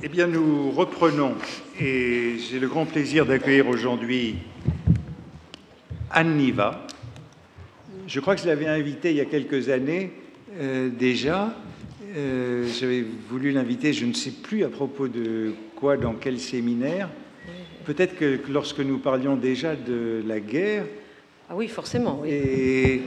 Eh bien, nous reprenons et j'ai le grand plaisir d'accueillir aujourd'hui Anne Niva. Je crois que je l'avais invitée il y a quelques années déjà. J'avais voulu l'inviter, je ne sais plus à propos de quoi, dans quel séminaire. Peut-être que lorsque nous parlions déjà de la guerre. Ah oui, forcément, oui. Et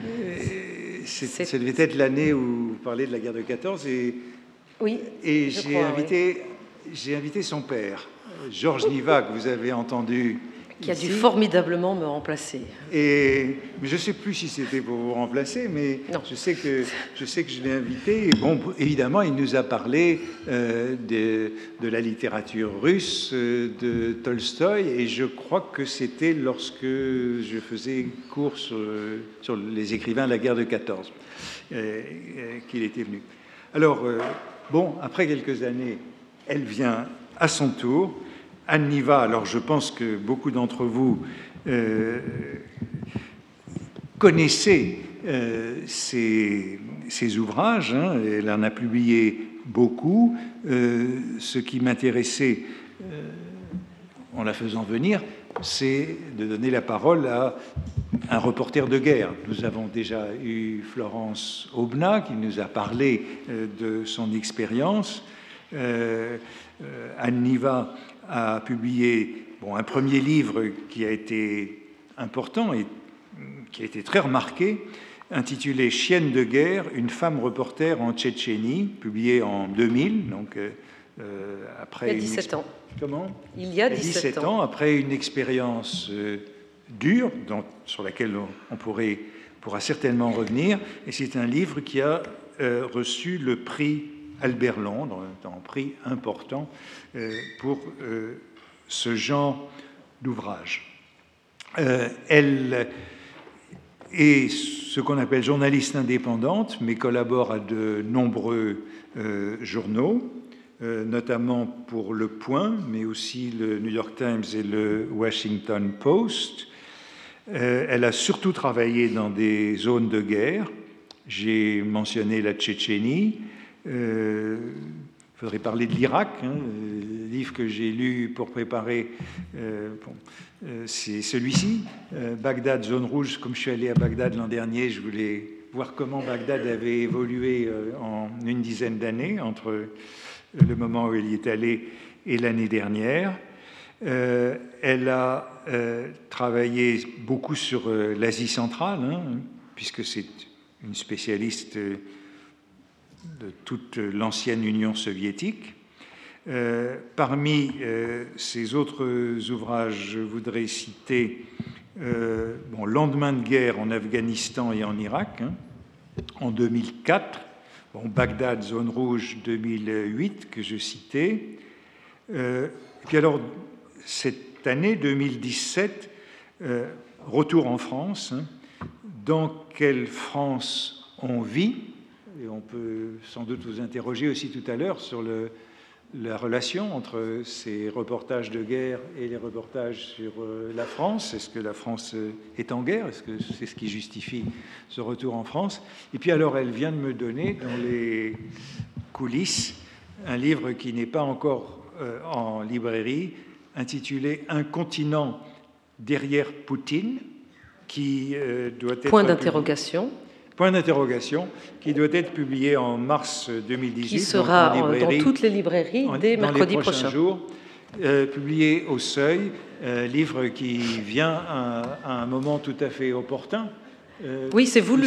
ça devait être l'année où vous parlez de la guerre de 14. Oui, et j'ai invité son père, Georges Niva, que vous avez entendu qui a dû formidablement me remplacer. Mais je ne sais plus si c'était pour vous remplacer, mais non. Je sais que je l'ai invité. Et bon, évidemment, il nous a parlé de la littérature russe, de Tolstoï, et je crois que c'était lorsque je faisais cours sur les écrivains de la guerre de 14 qu'il était venu. Alors, bon, après quelques années, elle vient à son tour. Anne Niva, alors je pense que beaucoup d'entre vous connaissez ses ouvrages, hein, elle en a publié beaucoup. Ce qui m'intéressait en la faisant venir, c'est de donner la parole à un reporter de guerre. Nous avons déjà eu Florence Aubenas qui nous a parlé de son expérience. Anne Niva a publié un premier livre qui a été important et qui a été très remarqué, intitulé « Chienne de guerre, une femme reporter en Tchétchénie », publié en 2000, donc après... Il y a 17 ans. Comment ? Il y a 17 ans, après une expérience dure, sur laquelle on pourra certainement revenir, et c'est un livre qui a reçu le prix Albert Londres, un prix important pour ce genre d'ouvrage. Elle est ce qu'on appelle journaliste indépendante, mais collabore à de nombreux journaux, notamment pour Le Point, mais aussi le New York Times et le Washington Post. Elle a surtout travaillé dans des zones de guerre. J'ai mentionné la Tchétchénie. Il faudrait parler de l'Irak, hein. Le livre que j'ai lu pour préparer, c'est celui-ci, Bagdad, zone rouge. Comme je suis allé à Bagdad l'an dernier, je voulais voir comment Bagdad avait évolué en une dizaine d'années, entre le moment où elle y est allée et l'année dernière. Elle a travaillé beaucoup sur l'Asie centrale, hein, puisque c'est une spécialiste de toute l'ancienne Union soviétique. Parmi ses autres ouvrages, je voudrais citer Lendemain de guerre en Afghanistan et en Irak, hein, en 2004, Bagdad, zone rouge, 2008, que je citais. Et puis alors, cette année 2017, retour en France. Hein, dans quelle France on vit? Et on peut sans doute vous interroger aussi tout à l'heure sur la relation entre ces reportages de guerre et les reportages sur la France. Est-ce que la France est en guerre? Est-ce que c'est ce qui justifie ce retour en France? Et puis alors, elle vient de me donner, dans les coulisses, un livre qui n'est pas encore en librairie, intitulé « Un continent derrière Poutine », qui doit être... Point d'interrogation. Point d'interrogation, qui doit être publié en mars 2018. Qui sera dans toutes les librairies dès mercredi prochain. Jours, publié au Seuil, livre qui vient à un moment tout à fait opportun. Oui, c'est voulu.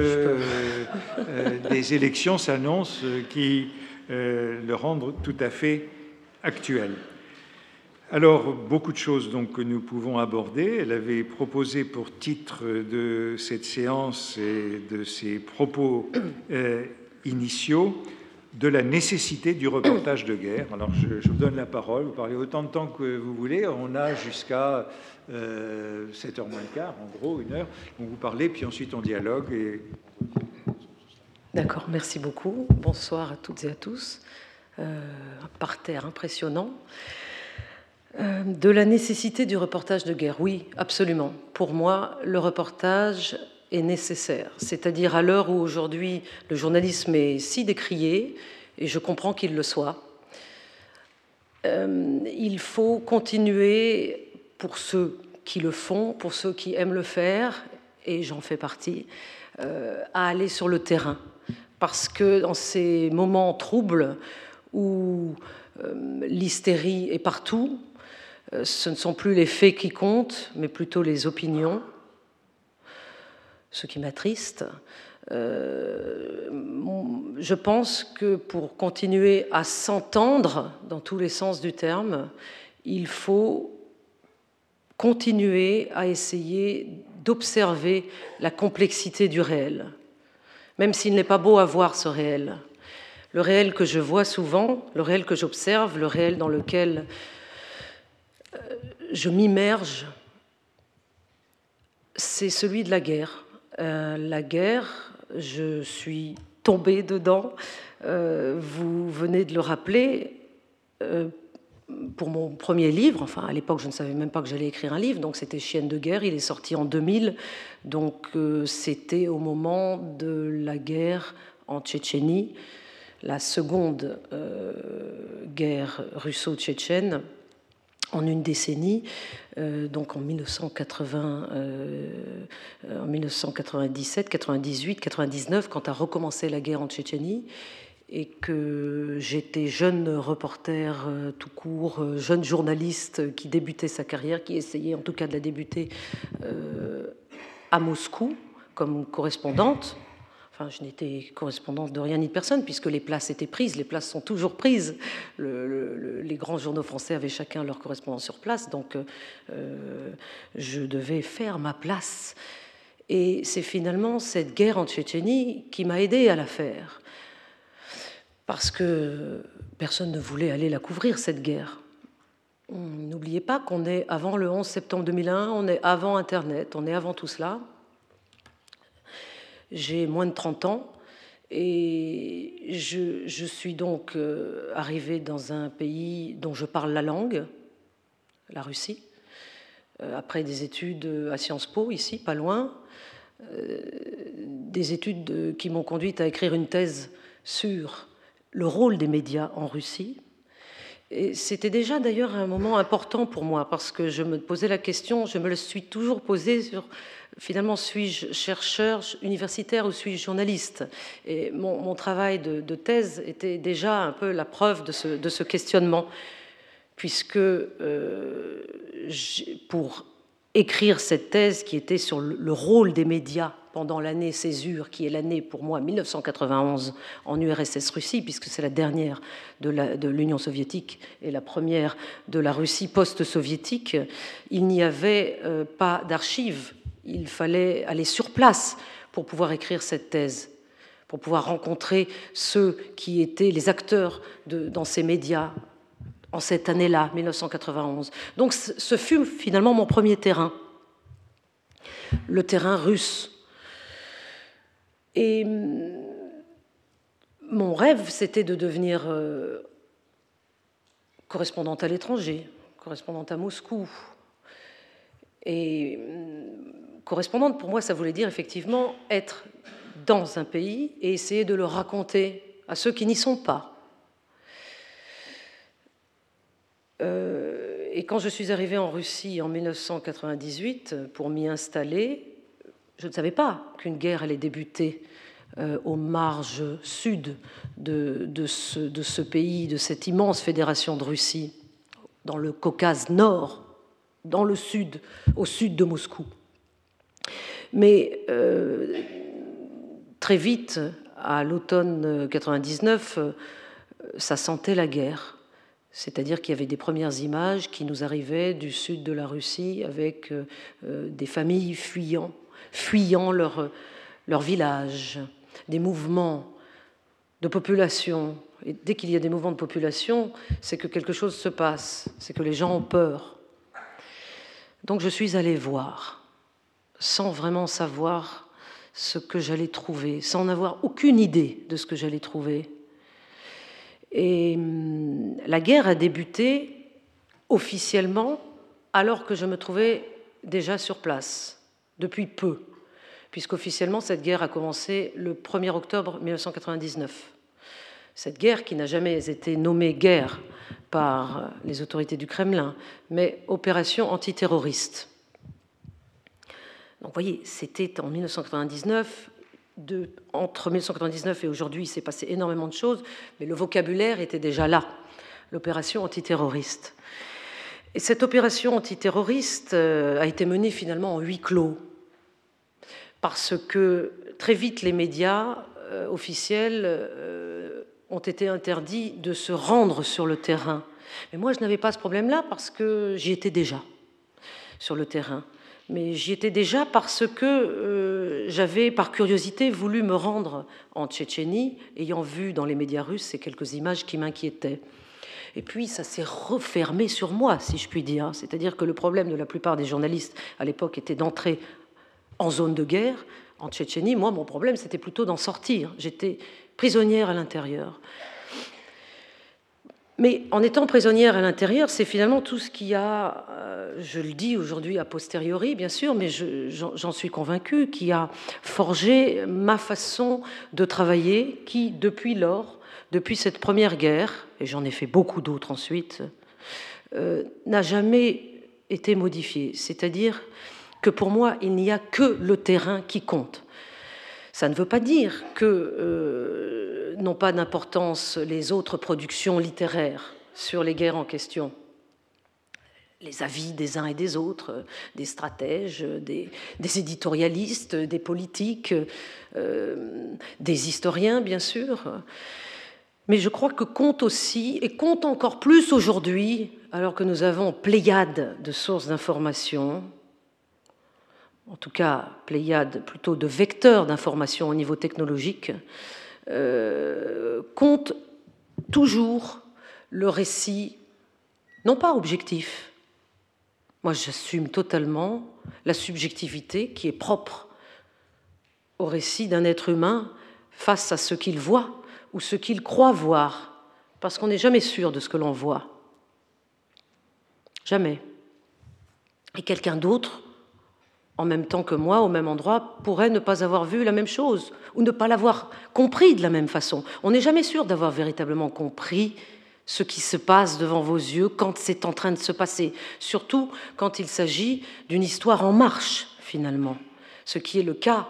Des élections s'annoncent qui le rendent tout à fait actuel. Alors, beaucoup de choses donc, que nous pouvons aborder. Elle avait proposé pour titre de cette séance et de ses propos initiaux de la nécessité du reportage de guerre. Alors, je vous donne la parole. Vous parlez autant de temps que vous voulez. On a jusqu'à 7h moins le quart, en gros, 1 heure. Donc, vous parlez, puis ensuite on dialogue. D'accord, merci beaucoup. Bonsoir à toutes et à tous. Un parterre impressionnant. De la nécessité du reportage de guerre, oui, absolument. Pour moi, le reportage est nécessaire. C'est-à-dire à l'heure où aujourd'hui le journalisme est si décrié, et je comprends qu'il le soit, il faut continuer, pour ceux qui le font, pour ceux qui aiment le faire, et j'en fais partie, à aller sur le terrain. Parce que dans ces moments troubles où l'hystérie est partout, ce ne sont plus les faits qui comptent, mais plutôt les opinions, ce qui m'attriste. Je pense que pour continuer à s'entendre dans tous les sens du terme, il faut continuer à essayer d'observer la complexité du réel, même s'il n'est pas beau à voir ce réel. Le réel que je vois souvent, le réel que j'observe, le réel dans lequel je m'immerge, c'est celui de la guerre. La guerre, je suis tombée dedans, vous venez de le rappeler, pour mon premier livre, enfin à l'époque je ne savais même pas que j'allais écrire un livre, donc c'était Chienne de guerre, il est sorti en 2000, donc c'était au moment de la guerre en Tchétchénie, la seconde guerre russo-tchétchène, en une décennie, donc en 1980, en 1997, 98, 99, quand a recommencé la guerre en Tchétchénie, et que j'étais jeune reporter tout court, jeune journaliste qui débutait sa carrière, qui essayait en tout cas de la débuter à Moscou comme correspondante. Enfin, je n'étais correspondante de rien ni de personne, puisque les places étaient prises, les places sont toujours prises. Les grands journaux français avaient chacun leur correspondant sur place, donc je devais faire ma place. Et c'est finalement cette guerre en Tchétchénie qui m'a aidée à la faire, parce que personne ne voulait aller la couvrir, cette guerre. N'oubliez pas qu'on est avant le 11 septembre 2001, on est avant Internet, on est avant tout cela. J'ai moins de 30 ans et je suis donc arrivée dans un pays dont je parle la langue, la Russie, après des études à Sciences Po, ici, pas loin, des études qui m'ont conduite à écrire une thèse sur le rôle des médias en Russie. Et c'était déjà d'ailleurs un moment important pour moi, parce que je me posais la question, je me le suis toujours posée sur... Finalement, suis-je chercheur universitaire ou suis-je journaliste? Et mon travail de thèse était déjà un peu la preuve de ce questionnement, puisque pour écrire cette thèse qui était sur le rôle des médias pendant l'année Césure, qui est l'année pour moi 1991 en URSS Russie, puisque c'est la dernière de l'Union soviétique et la première de la Russie post-soviétique, il n'y avait pas d'archives. Il fallait aller sur place pour pouvoir écrire cette thèse, pour pouvoir rencontrer ceux qui étaient les acteurs dans ces médias en cette année-là, 1991. Donc ce fut finalement mon premier terrain, le terrain russe. Et mon rêve, c'était de devenir correspondante à l'étranger, correspondante à Moscou. Et correspondante, pour moi, ça voulait dire effectivement être dans un pays et essayer de le raconter à ceux qui n'y sont pas. Et quand je suis arrivée en Russie en 1998 pour m'y installer, je ne savais pas qu'une guerre allait débuter aux marges sud de ce pays, de cette immense fédération de Russie, dans le Caucase Nord, dans le sud, au sud de Moscou. Mais très vite, à l'automne 99, ça sentait la guerre. C'est-à-dire qu'il y avait des premières images qui nous arrivaient du sud de la Russie avec des familles fuyant leur village, des mouvements de population. Et dès qu'il y a des mouvements de population, c'est que quelque chose se passe, c'est que les gens ont peur. Donc je suis allée voir, sans vraiment savoir ce que j'allais trouver, sans avoir aucune idée de ce que j'allais trouver. Et la guerre a débuté officiellement alors que je me trouvais déjà sur place, depuis peu, puisqu'officiellement cette guerre a commencé le 1er octobre 1999. Cette guerre qui n'a jamais été nommée guerre par les autorités du Kremlin, mais opération antiterroriste. Donc vous voyez, c'était en 1999, entre 1999 et aujourd'hui, il s'est passé énormément de choses, mais le vocabulaire était déjà là, l'opération antiterroriste. Et cette opération antiterroriste a été menée finalement en huis clos, parce que très vite les médias officiels ont été interdits de se rendre sur le terrain. Mais moi, je n'avais pas ce problème-là parce que j'y étais déjà sur le terrain. Mais j'y étais déjà parce que j'avais, par curiosité, voulu me rendre en Tchétchénie, ayant vu dans les médias russes ces quelques images qui m'inquiétaient. Et puis, ça s'est refermé sur moi, si je puis dire. C'est-à-dire que le problème de la plupart des journalistes à l'époque était d'entrer en zone de guerre, en Tchétchénie. Moi, mon problème, c'était plutôt d'en sortir. J'étais prisonnière à l'intérieur. Mais en étant prisonnière à l'intérieur, c'est finalement tout ce qui a, je le dis aujourd'hui a posteriori, bien sûr, mais j'en suis convaincue, qui a forgé ma façon de travailler, qui, depuis lors, depuis cette première guerre, et j'en ai fait beaucoup d'autres ensuite, n'a jamais été modifiée. C'est-à-dire que pour moi, il n'y a que le terrain qui compte. Ça ne veut pas dire que n'ont pas d'importance les autres productions littéraires sur les guerres en question. Les avis des uns et des autres, des stratèges, des éditorialistes, des politiques, des historiens, bien sûr. Mais je crois que compte aussi, et compte encore plus aujourd'hui, alors que nous avons pléiade de sources d'information, en tout cas pléiade plutôt de vecteurs d'information au niveau technologique, compte toujours le récit, non pas objectif. Moi, j'assume totalement la subjectivité qui est propre au récit d'un être humain face à ce qu'il voit ou ce qu'il croit voir, parce qu'on n'est jamais sûr de ce que l'on voit. Jamais. Et quelqu'un d'autre, en même temps que moi, au même endroit, pourrait ne pas avoir vu la même chose ou ne pas l'avoir compris de la même façon. On n'est jamais sûr d'avoir véritablement compris ce qui se passe devant vos yeux quand c'est en train de se passer, surtout quand il s'agit d'une histoire en marche, finalement, ce qui est le cas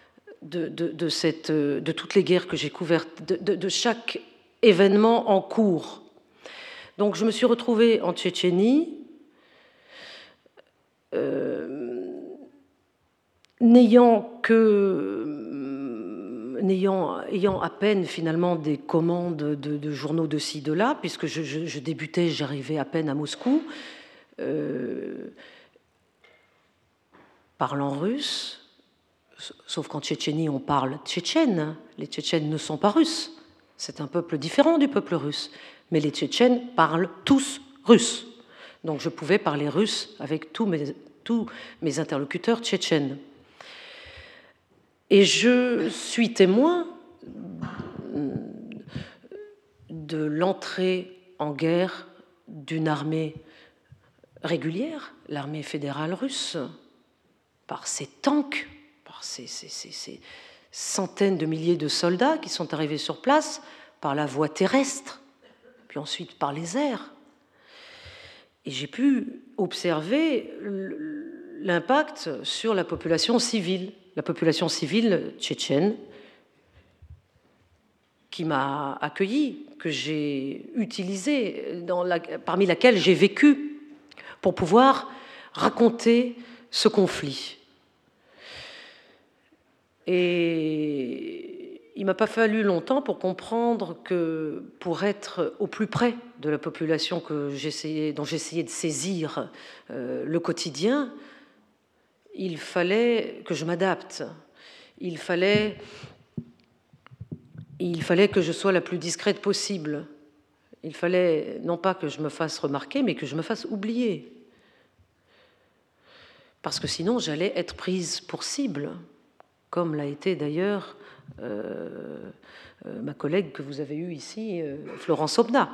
de toutes les guerres que j'ai couvertes, de chaque événement en cours. Donc je me suis retrouvée en Tchétchénie, ayant à peine finalement des commandes de journaux de ci, de là, puisque je débutais, j'arrivais à peine à Moscou, parlant russe, sauf qu'en Tchétchénie on parle tchétchène, les Tchétchènes ne sont pas russes, c'est un peuple différent du peuple russe, mais les Tchétchènes parlent tous russe, donc je pouvais parler russe avec tous mes interlocuteurs tchétchènes. Et je suis témoin de l'entrée en guerre d'une armée régulière, l'armée fédérale russe, par ses tanks, par ces centaines de milliers de soldats qui sont arrivés sur place, par la voie terrestre, puis ensuite par les airs. Et j'ai pu observer l'impact sur la population civile tchétchène qui m'a accueilli, que j'ai utilisé, parmi laquelle j'ai vécu pour pouvoir raconter ce conflit. Et il ne m'a pas fallu longtemps pour comprendre que pour être au plus près de la population dont j'essayais de saisir le quotidien, il fallait que je m'adapte. Il fallait que je sois la plus discrète possible. Il fallait non pas que je me fasse remarquer, mais que je me fasse oublier. Parce que sinon, j'allais être prise pour cible, comme l'a été d'ailleurs ma collègue que vous avez eue ici, Florence Aubenas,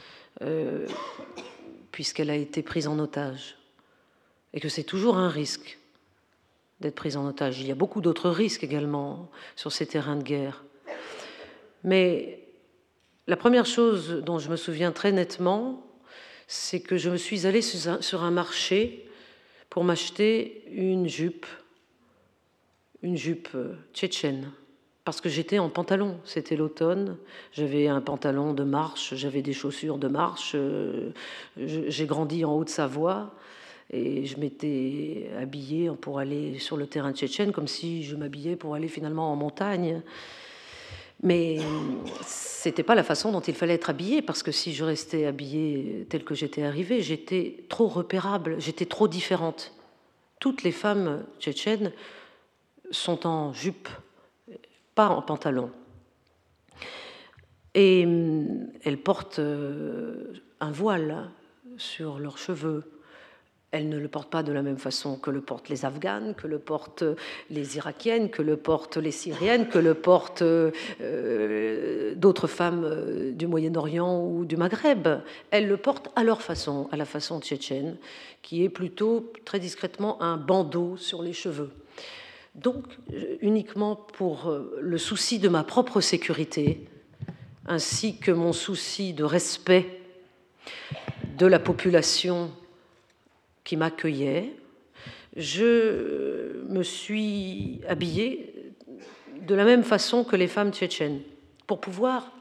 puisqu'elle a été prise en otage. Et que c'est toujours un risque d'être prise en otage. Il y a beaucoup d'autres risques également sur ces terrains de guerre. Mais la première chose dont je me souviens très nettement, c'est que je me suis allée sur un marché pour m'acheter une jupe tchétchène, parce que j'étais en pantalon, c'était l'automne, j'avais un pantalon de marche, j'avais des chaussures de marche, j'ai grandi en Haute-Savoie, et je m'étais habillée pour aller sur le terrain tchétchène, comme si je m'habillais pour aller finalement en montagne. Mais c'était pas la façon dont il fallait être habillée, parce que si je restais habillée telle que j'étais arrivée, j'étais trop repérable, j'étais trop différente. Toutes les femmes tchétchènes sont en jupe, pas en pantalon. Et elles portent un voile sur leurs cheveux. Elles ne le portent pas de la même façon que le portent les Afghanes, que le portent les Irakiennes, que le portent les Syriennes, que le portent d'autres femmes du Moyen-Orient ou du Maghreb. Elles le portent à leur façon, à la façon tchétchène, qui est plutôt très discrètement un bandeau sur les cheveux. Donc, uniquement pour le souci de ma propre sécurité, ainsi que mon souci de respect de la population qui m'accueillait, je me suis habillée de la même façon que les femmes tchétchènes, pour pouvoir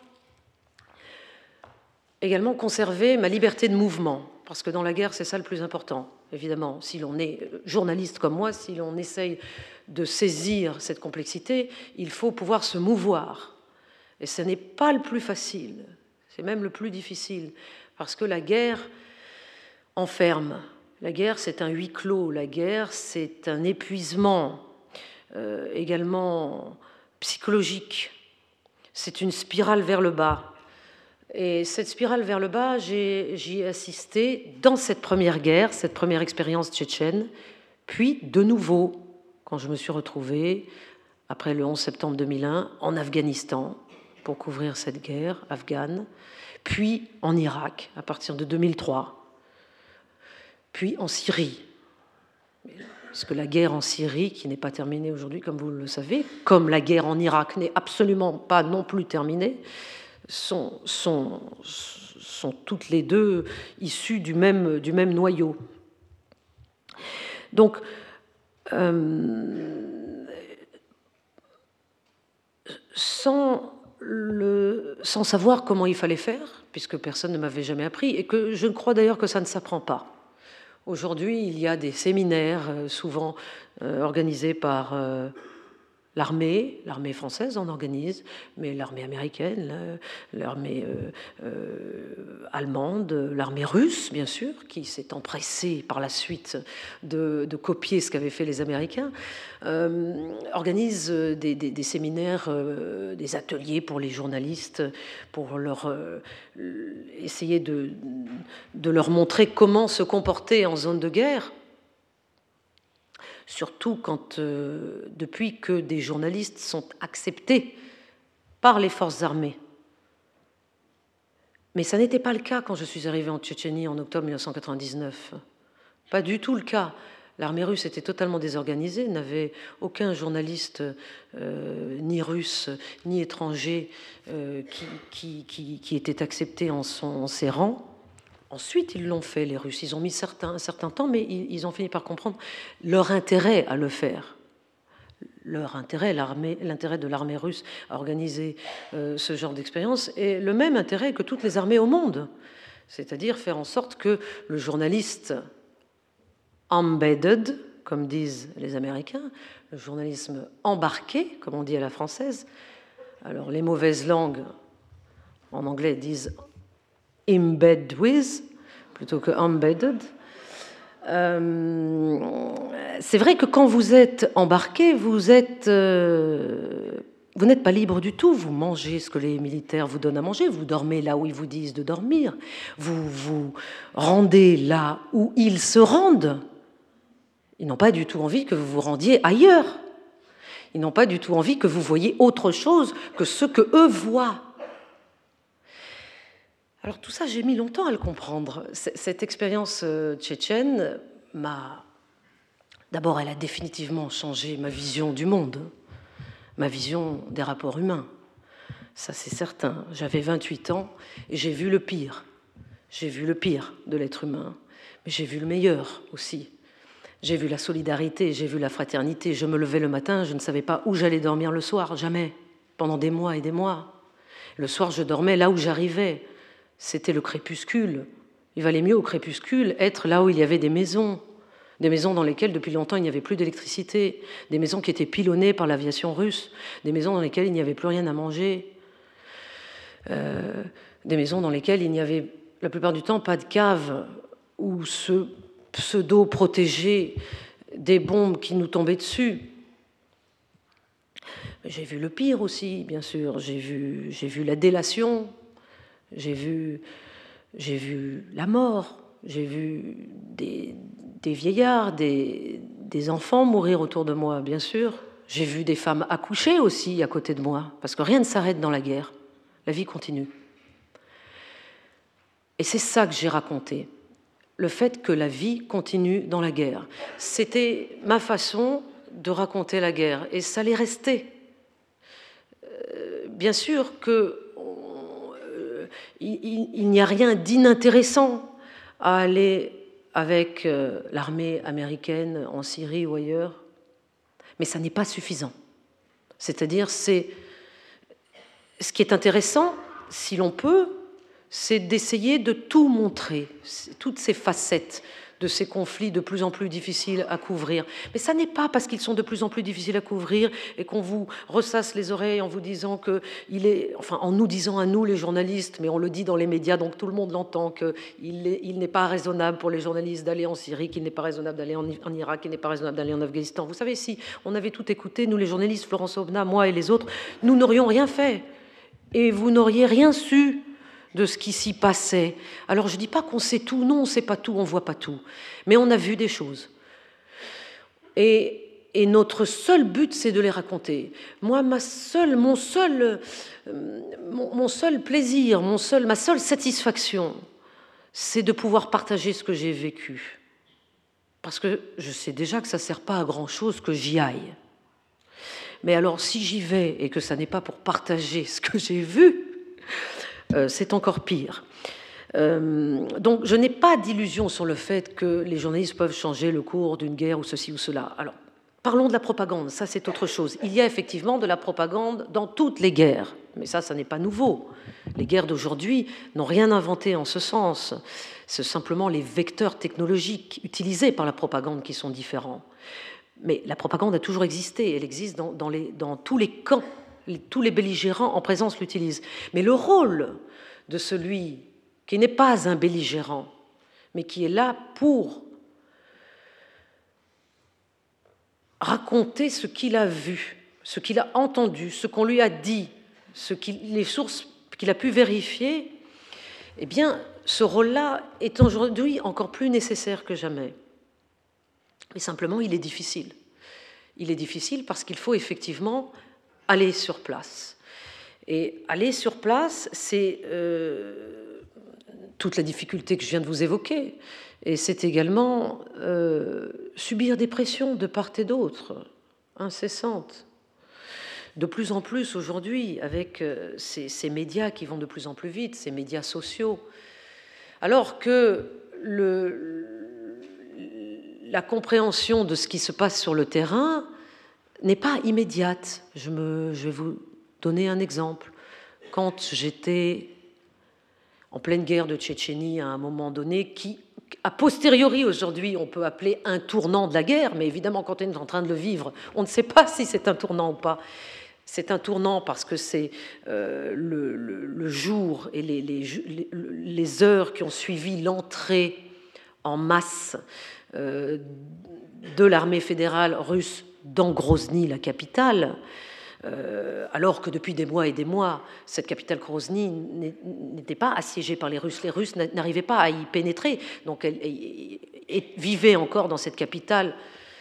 également conserver ma liberté de mouvement, parce que dans la guerre, c'est ça le plus important, évidemment. Si l'on est journaliste comme moi, si l'on essaye de saisir cette complexité, il faut pouvoir se mouvoir. Et ce n'est pas le plus facile, c'est même le plus difficile, parce que la guerre enferme. La guerre, c'est un huis clos. La guerre, c'est un épuisement également psychologique. C'est une spirale vers le bas. Et cette spirale vers le bas, j'y ai assisté dans cette première guerre, cette première expérience tchétchène, puis de nouveau, quand je me suis retrouvée, après le 11 septembre 2001, en Afghanistan, pour couvrir cette guerre afghane, puis en Irak, à partir de 2003, puis en Syrie. Parce que la guerre en Syrie, qui n'est pas terminée aujourd'hui, comme vous le savez, comme la guerre en Irak n'est absolument pas non plus terminée, sont toutes les deux issues du même noyau. Donc, sans savoir comment il fallait faire, puisque personne ne m'avait jamais appris, et que je crois d'ailleurs que ça ne s'apprend pas. Aujourd'hui, il y a des séminaires souvent organisés par l'armée française en organise, mais l'armée américaine, l'armée allemande, l'armée russe, bien sûr, qui s'est empressée par la suite de copier ce qu'avaient fait les Américains, organise des séminaires, des ateliers pour les journalistes, pour leur essayer de leur montrer comment se comporter en zone de guerre. Surtout quand, depuis que des journalistes sont acceptés par les forces armées. Mais ça n'était pas le cas quand je suis arrivée en Tchétchénie en octobre 1999. Pas du tout le cas. L'armée russe était totalement désorganisée, n'avait aucun journaliste, ni russe, ni étranger, qui était accepté en ses rangs. Ensuite, ils l'ont fait, les Russes. Ils ont mis un certain temps, mais ils ont fini par comprendre leur intérêt à le faire. Leur intérêt, l'intérêt de l'armée russe à organiser ce genre d'expérience est le même intérêt que toutes les armées au monde. C'est-à-dire faire en sorte que le journaliste embedded, comme disent les Américains, le journalisme embarqué, comme on dit à la française. Alors, les mauvaises langues, en anglais, disent embed with, plutôt que embedded. C'est vrai que quand vous êtes embarqué, vous n'êtes pas libre du tout. Vous mangez ce que les militaires vous donnent à manger, vous dormez là où ils vous disent de dormir, vous vous rendez là où ils se rendent. Ils n'ont pas du tout envie que vous vous rendiez ailleurs. Ils n'ont pas du tout envie que vous voyiez autre chose que ce que eux voient. Alors tout ça, j'ai mis longtemps à le comprendre. Cette expérience tchétchène D'abord, elle a définitivement changé ma vision du monde, ma vision des rapports humains. Ça, c'est certain. J'avais 28 ans et j'ai vu le pire. J'ai vu le pire de l'être humain, mais j'ai vu le meilleur aussi. J'ai vu la solidarité, j'ai vu la fraternité. Je me levais le matin, je ne savais pas où j'allais dormir le soir, jamais, pendant des mois et des mois. Le soir, je dormais là où j'arrivais. C'était le crépuscule. Il valait mieux au crépuscule être là où il y avait des maisons dans lesquelles depuis longtemps il n'y avait plus d'électricité, des maisons qui étaient pilonnées par l'aviation russe, des maisons dans lesquelles il n'y avait plus rien à manger, des maisons dans lesquelles il n'y avait la plupart du temps pas de cave où se pseudo-protéger des bombes qui nous tombaient dessus. J'ai vu le pire aussi, bien sûr. J'ai vu la délation, j'ai vu la mort, j'ai vu des vieillards, des enfants mourir autour de moi, bien sûr. J'ai vu des femmes accoucher aussi à côté de moi, parce que rien ne s'arrête dans la guerre. La vie continue. Et c'est ça que j'ai raconté, le fait que la vie continue dans la guerre. C'était ma façon de raconter la guerre, et ça l'est resté. Bien sûr qu'il n'y a rien d'inintéressant à aller avec l'armée américaine en Syrie ou ailleurs, mais ça n'est pas suffisant. C'est-à-dire, ce qui est intéressant, si l'on peut, c'est d'essayer de tout montrer, toutes ces facettes de ces conflits de plus en plus difficiles à couvrir. Mais ça n'est pas parce qu'ils sont de plus en plus difficiles à couvrir et qu'on vous ressasse les oreilles en vous disant en nous disant à nous les journalistes, mais on le dit dans les médias, donc tout le monde l'entend, qu'il n'est pas raisonnable pour les journalistes d'aller en Syrie, qu'il n'est pas raisonnable d'aller en Irak, qu'il n'est pas raisonnable d'aller en Afghanistan. Vous savez, si on avait tout écouté, nous les journalistes, Florence Aubenas, moi et les autres, nous n'aurions rien fait. Et vous n'auriez rien su de ce qui s'y passait. Alors je ne dis pas qu'on sait tout, non, on ne sait pas tout, on ne voit pas tout, mais on a vu des choses. Et notre seul but, c'est de les raconter. Moi, mon seul plaisir, ma seule satisfaction, c'est de pouvoir partager ce que j'ai vécu. Parce que je sais déjà que ça ne sert pas à grand-chose que j'y aille. Mais alors, si j'y vais et que ça n'est pas pour partager ce que j'ai vu, c'est encore pire. Donc je n'ai pas d'illusion sur le fait que les journalistes peuvent changer le cours d'une guerre ou ceci ou cela. Alors, parlons de la propagande, ça c'est autre chose. Il y a effectivement de la propagande dans toutes les guerres, mais ça n'est pas nouveau. Les guerres d'aujourd'hui n'ont rien inventé en ce sens. C'est simplement les vecteurs technologiques utilisés par la propagande qui sont différents. Mais la propagande a toujours existé, elle existe dans tous les camps. Tous les belligérants en présence l'utilisent. Mais le rôle de celui qui n'est pas un belligérant, mais qui est là pour raconter ce qu'il a vu, ce qu'il a entendu, ce qu'on lui a dit, les sources qu'il a pu vérifier, eh bien, ce rôle-là est aujourd'hui encore plus nécessaire que jamais. Mais simplement, il est difficile. Il est difficile parce qu'il faut effectivement aller sur place. Et aller sur place, c'est toute la difficulté que je viens de vous évoquer. Et c'est également subir des pressions de part et d'autre, incessantes. De plus en plus aujourd'hui, avec ces médias qui vont de plus en plus vite, ces médias sociaux, alors que la compréhension de ce qui se passe sur le terrain n'est pas immédiate. Je vais vous donner un exemple. Quand j'étais en pleine guerre de Tchétchénie à un moment donné, qui, a posteriori aujourd'hui, on peut appeler un tournant de la guerre, mais évidemment, quand on est en train de le vivre, on ne sait pas si c'est un tournant ou pas. C'est un tournant parce que c'est le jour et les heures qui ont suivi l'entrée en masse de l'armée fédérale russe dans Grozny, la capitale, alors que depuis des mois et des mois, cette capitale Grozny n'était pas assiégée par les Russes. Les Russes n'arrivaient pas à y pénétrer, donc elle vivait encore dans cette capitale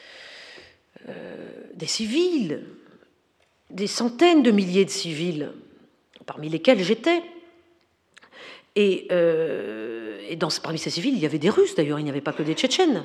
des civils, des centaines de milliers de civils, parmi lesquels j'étais. Et parmi ces civils, il y avait des Russes, d'ailleurs, il n'y avait pas que des Tchétchènes.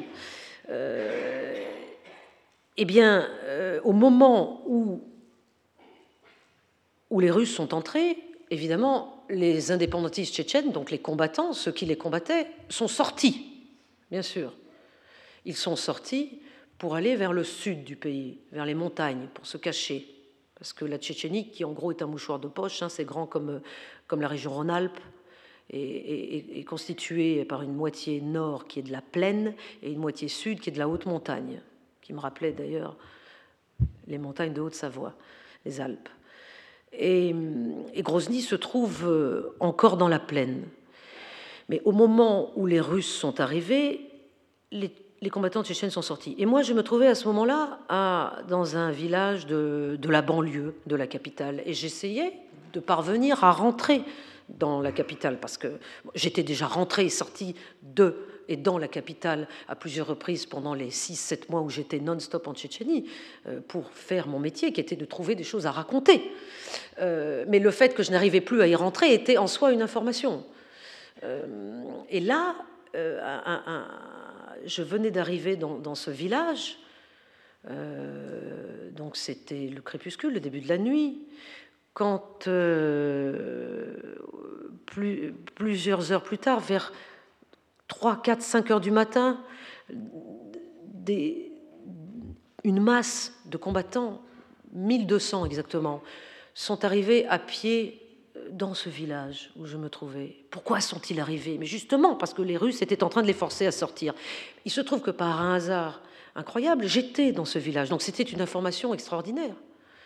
Eh bien, au moment où les Russes sont entrés, évidemment, les indépendantistes tchétchènes, donc les combattants, ceux qui les combattaient, sont sortis, bien sûr. Ils sont sortis pour aller vers le sud du pays, vers les montagnes, pour se cacher. Parce que la Tchétchénie, qui en gros est un mouchoir de poche, c'est grand comme la région Rhône-Alpes, est constituée par une moitié nord qui est de la plaine et une moitié sud qui est de la haute montagne, qui me rappelait d'ailleurs les montagnes de Haute-Savoie, les Alpes. Et Grozny se trouve encore dans la plaine. Mais au moment où les Russes sont arrivés, les combattants tchétchènes sont sortis. Et moi, je me trouvais à ce moment-là dans un village de la banlieue de la capitale. Et j'essayais de parvenir à rentrer dans la capitale, parce que j'étais déjà rentrée et sortie et dans la capitale à plusieurs reprises pendant les 6-7 mois où j'étais non-stop en Tchétchénie pour faire mon métier, qui était de trouver des choses à raconter. Mais le fait que je n'arrivais plus à y rentrer était en soi une information. Et là, je venais d'arriver dans ce village, donc c'était le crépuscule, le début de la nuit, quand plusieurs heures plus tard, vers 3, 4, 5 heures du matin, une masse de combattants, 1200 exactement, sont arrivés à pied dans ce village où je me trouvais. Pourquoi sont-ils arrivés? Mais justement parce que les Russes étaient en train de les forcer à sortir. Il se trouve que par un hasard incroyable, j'étais dans ce village. Donc c'était une information extraordinaire.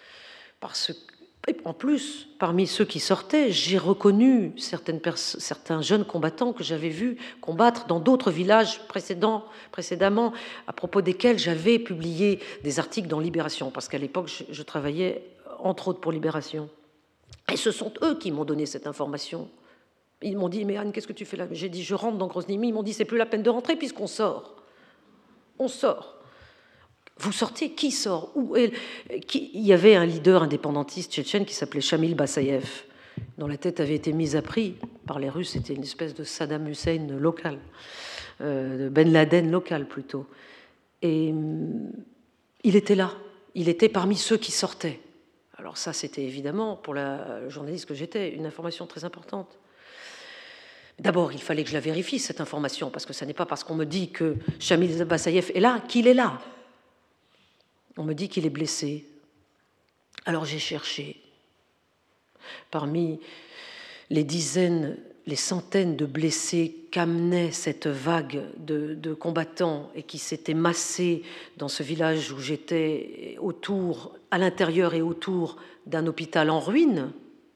En plus, parmi ceux qui sortaient, j'ai reconnu certains jeunes combattants que j'avais vus combattre dans d'autres villages précédemment, à propos desquels j'avais publié des articles dans Libération, parce qu'à l'époque, je travaillais entre autres pour Libération. Et ce sont eux qui m'ont donné cette information. Ils m'ont dit, mais Anne, qu'est-ce que tu fais là? J'ai dit, je rentre dans Grozny. Ils m'ont dit, c'est plus la peine de rentrer puisqu'on sort. On sort. Vous sortez? Qui sort? Il y avait un leader indépendantiste tchétchène qui s'appelait Shamil Bassayev, dont la tête avait été mise à prix par les Russes. C'était une espèce de Saddam Hussein local, de Ben Laden local plutôt. Et il était là. Il était parmi ceux qui sortaient. Alors ça, c'était évidemment, pour la journaliste que j'étais, une information très importante. D'abord, il fallait que je la vérifie, cette information, parce que ce n'est pas parce qu'on me dit que Shamil Bassayev est là qu'il est là. On me dit qu'il est blessé. Alors j'ai cherché. Parmi les dizaines, les centaines de blessés qu'amenait cette vague de combattants et qui s'étaient massés dans ce village où j'étais, à l'intérieur et autour d'un hôpital en ruine,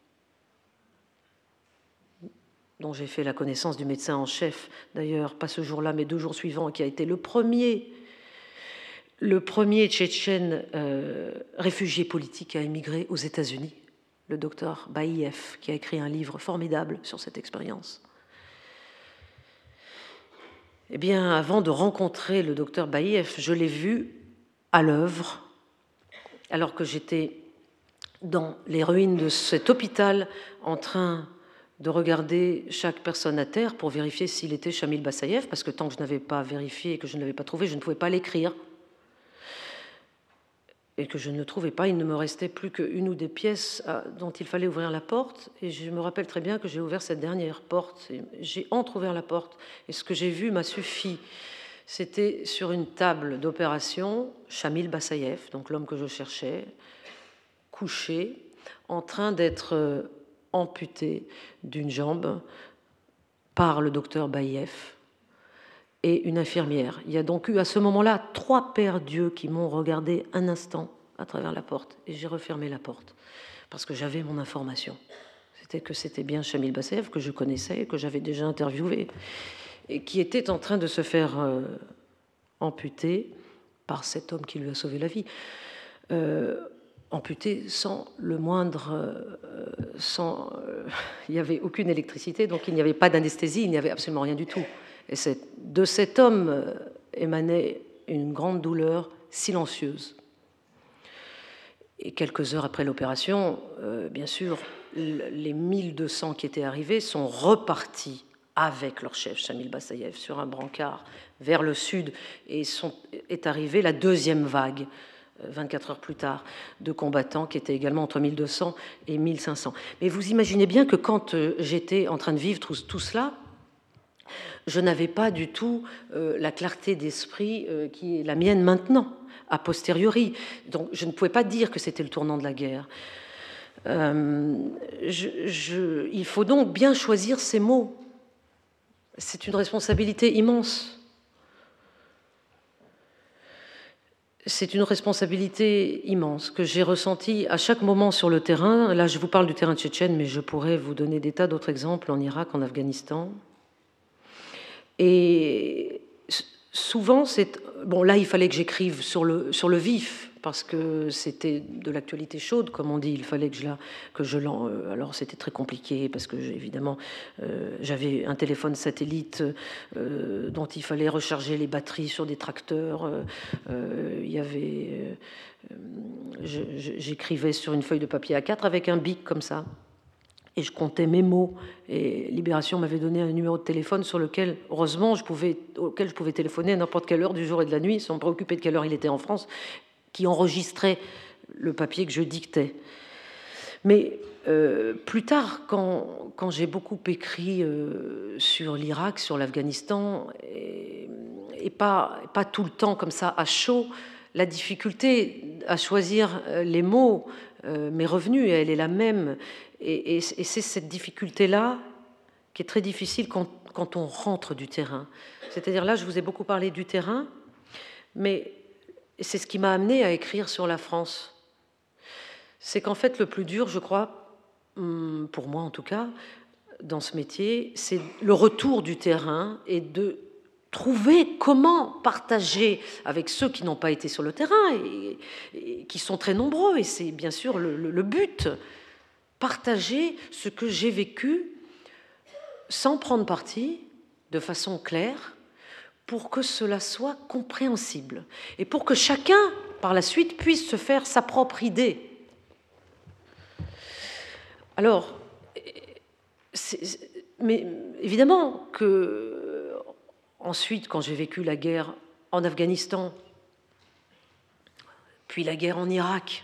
dont j'ai fait la connaissance du médecin en chef, d'ailleurs, pas ce jour-là, mais 2 jours suivants, qui a été le premier Tchétchène réfugié politique à émigrer aux États-Unis, le docteur Baïev, qui a écrit un livre formidable sur cette expérience. Eh bien, avant de rencontrer le docteur Baïev, je l'ai vu à l'œuvre, alors que j'étais dans les ruines de cet hôpital, en train de regarder chaque personne à terre pour vérifier s'il était Shamil Bassayev, parce que tant que je n'avais pas vérifié et que je ne l'avais pas trouvé, je ne pouvais pas l'écrire. Et que je ne le trouvais pas, il ne me restait plus qu'une ou des pièces dont il fallait ouvrir la porte. Et je me rappelle très bien que j'ai ouvert cette dernière porte. J'ai entrouvert la porte. Et ce que j'ai vu m'a suffi. C'était sur une table d'opération, Shamil Bassayev, donc l'homme que je cherchais, couché, en train d'être amputé d'une jambe par le docteur Baïev et une infirmière. Il y a donc eu à ce moment-là 3 paires d'yeux qui m'ont regardé un instant à travers la porte, et j'ai refermé la porte parce que j'avais mon information. C'était bien Shamil Bassayev, que je connaissais, que j'avais déjà interviewé, et qui était en train de se faire amputer par cet homme qui lui a sauvé la vie. Amputé sans le moindre... il n'y avait aucune électricité, donc il n'y avait pas d'anesthésie, il n'y avait absolument rien du tout. Et de cet homme émanait une grande douleur silencieuse. Et quelques heures après l'opération, bien sûr, les 1200 qui étaient arrivés sont repartis avec leur chef, Shamil Bassayev, sur un brancard vers le sud, et est arrivée la 2e vague 24 heures plus tard, de combattants qui étaient également entre 1200 et 1500. Mais vous imaginez bien que quand j'étais en train de vivre tout cela, je n'avais pas du tout la clarté d'esprit qui est la mienne maintenant, a posteriori. Donc je ne pouvais pas dire que c'était le tournant de la guerre. Il faut donc bien choisir ses mots. C'est une responsabilité immense. C'est une responsabilité immense que j'ai ressentie à chaque moment sur le terrain. Là, je vous parle du terrain tchétchène, mais je pourrais vous donner des tas d'autres exemples en Irak, en Afghanistan. Et souvent, bon, là, il fallait que j'écrive sur le vif, parce que c'était de l'actualité chaude, comme on dit. Il fallait alors, c'était très compliqué, parce que, évidemment, j'avais un téléphone satellite dont il fallait recharger les batteries sur des tracteurs. J'écrivais sur une feuille de papier A4 avec un bic, comme ça. Et je comptais mes mots. Et Libération m'avait donné un numéro de téléphone sur lequel, heureusement, auquel je pouvais téléphoner à n'importe quelle heure du jour et de la nuit, sans me préoccuper de quelle heure il était en France, qui enregistrait le papier que je dictais. Mais plus tard, quand j'ai beaucoup écrit sur l'Irak, sur l'Afghanistan, et pas tout le temps comme ça à chaud, la difficulté à choisir les mots m'est revenue, et elle est la même. Et c'est cette difficulté-là qui est très difficile quand on rentre du terrain. C'est-à-dire là, je vous ai beaucoup parlé du terrain, mais c'est ce qui m'a amené à écrire sur la France. C'est qu'en fait, le plus dur, je crois, pour moi en tout cas, dans ce métier, c'est le retour du terrain et de trouver comment partager avec ceux qui n'ont pas été sur le terrain et qui sont très nombreux, et c'est bien sûr le but, partager ce que j'ai vécu sans prendre parti, de façon claire, pour que cela soit compréhensible et pour que chacun, par la suite, puisse se faire sa propre idée. Alors, mais évidemment que ensuite, quand j'ai vécu la guerre en Afghanistan, puis la guerre en Irak,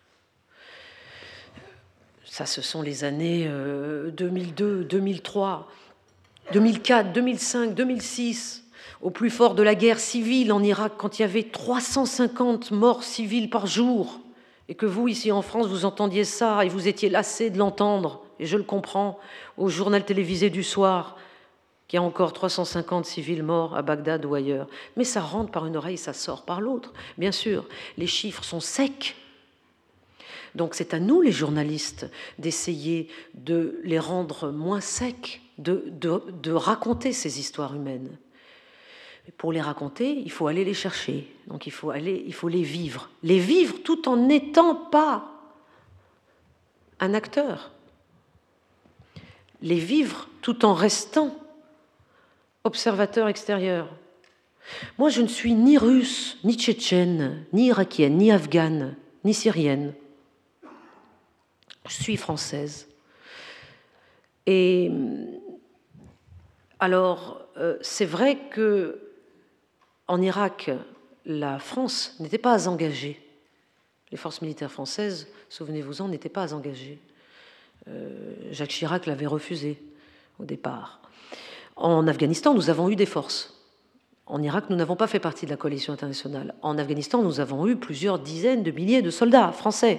ça, ce sont les années 2002, 2003, 2004, 2005, 2006, au plus fort de la guerre civile en Irak, quand il y avait 350 morts civils par jour, et que vous, ici en France, vous entendiez ça, et vous étiez lassés de l'entendre, et je le comprends, au journal télévisé du soir, qu'il y a encore 350 civils morts à Bagdad ou ailleurs. Mais ça rentre par une oreille, ça sort par l'autre. Bien sûr, les chiffres sont secs. Donc c'est à nous, les journalistes, d'essayer de les rendre moins secs, de raconter ces histoires humaines. Pour les raconter, il faut aller les chercher. Donc il faut les vivre. Les vivre tout en n'étant pas un acteur. Les vivre tout en restant observateur extérieur. Moi, je ne suis ni russe, ni tchétchène, ni irakienne, ni afghane, ni syrienne. Je suis française. Et alors, c'est vrai que en Irak, la France n'était pas engagée. Les forces militaires françaises, souvenez-vous-en, n'étaient pas engagées. Jacques Chirac l'avait refusé au départ. En Afghanistan, nous avons eu des forces. En Irak, nous n'avons pas fait partie de la coalition internationale. En Afghanistan, nous avons eu plusieurs dizaines de milliers de soldats français.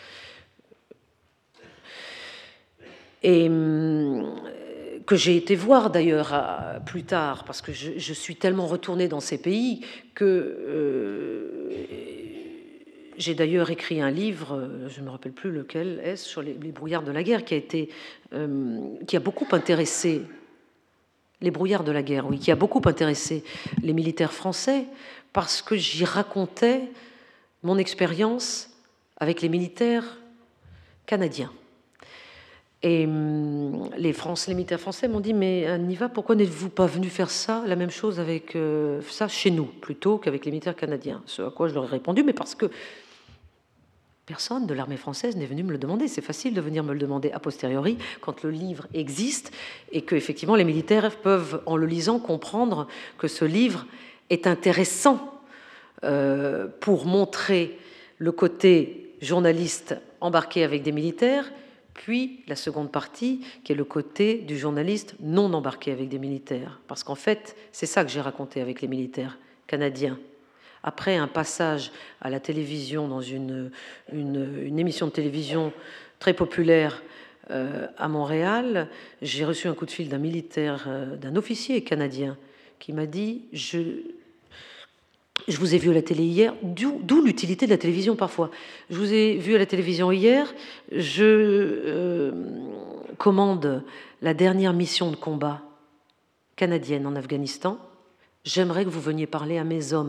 Et que j'ai été voir d'ailleurs plus tard, parce que je suis tellement retournée dans ces pays que j'ai d'ailleurs écrit un livre, je ne me rappelle plus lequel est-ce, sur les brouillards de la guerre, qui a beaucoup intéressé les brouillards de la guerre, oui, qui a beaucoup intéressé les militaires français, parce que j'y racontais mon expérience avec les militaires canadiens. Et les militaires français m'ont dit « Mais Niva, pourquoi n'êtes-vous pas venu faire ça, la même chose avec ça chez nous, plutôt qu'avec les militaires canadiens ?» Ce à quoi je leur ai répondu « Mais parce que personne de l'armée française n'est venu me le demander. C'est facile de venir me le demander a posteriori, quand le livre existe, et que effectivement les militaires peuvent, en le lisant, comprendre que ce livre est intéressant pour montrer le côté journaliste embarqué avec des militaires, puis la seconde partie, qui est le côté du journaliste non embarqué avec des militaires. Parce qu'en fait, c'est ça que j'ai raconté avec les militaires canadiens. Après un passage à la télévision, dans une émission de télévision très populaire à Montréal, j'ai reçu un coup de fil d'un militaire, d'un officier canadien, qui m'a dit « Je vous ai vu à la télé hier », d'où l'utilité de la télévision parfois. « Je vous ai vu à la télévision hier, je commande la dernière mission de combat canadienne en Afghanistan. J'aimerais que vous veniez parler à mes hommes. »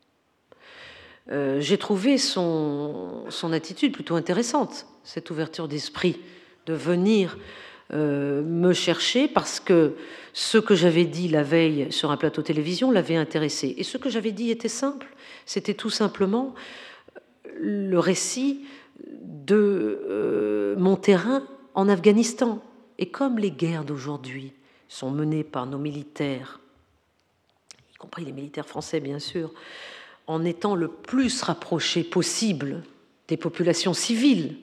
J'ai trouvé son attitude plutôt intéressante, cette ouverture d'esprit, de venir me chercher, parce que ce que j'avais dit la veille sur un plateau télévision l'avait intéressé. Et ce que j'avais dit était simple, c'était tout simplement le récit de mon terrain en Afghanistan. Et comme les guerres d'aujourd'hui sont menées par nos militaires, y compris les militaires français bien sûr, en étant le plus rapprochés possible des populations civiles,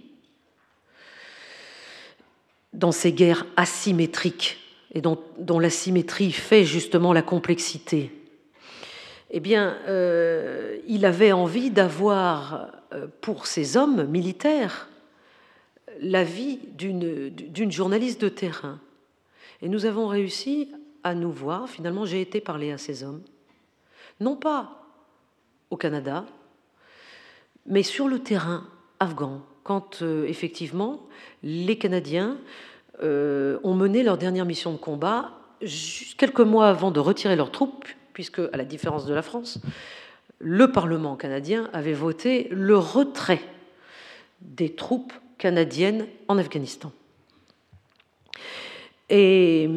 dans ces guerres asymétriques, et dont l'asymétrie fait justement la complexité, eh bien, il avait envie d'avoir, pour ces hommes militaires, l'avis d'une journaliste de terrain. Et nous avons réussi à nous voir. Finalement, j'ai été parler à ces hommes, non pas au Canada, mais sur le terrain afghan, quand effectivement les Canadiens ont mené leur dernière mission de combat quelques mois avant de retirer leurs troupes, puisque, à la différence de la France, le Parlement canadien avait voté le retrait des troupes canadiennes en Afghanistan. Et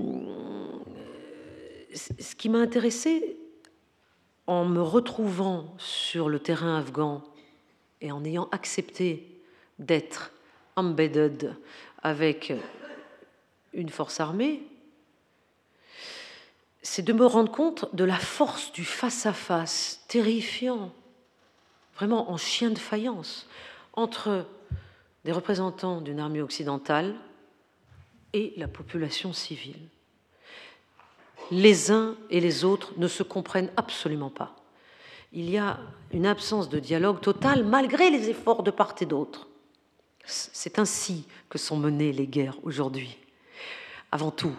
ce qui m'a intéressé, en me retrouvant sur le terrain afghan et en ayant accepté d'être embedded avec une force armée, c'est de me rendre compte de la force du face-à-face terrifiant, vraiment en chien de faïence, entre des représentants d'une armée occidentale et la population civile. Les uns et les autres ne se comprennent absolument pas. Il y a une absence de dialogue total malgré les efforts de part et d'autre. C'est ainsi que sont menées les guerres aujourd'hui. Avant tout,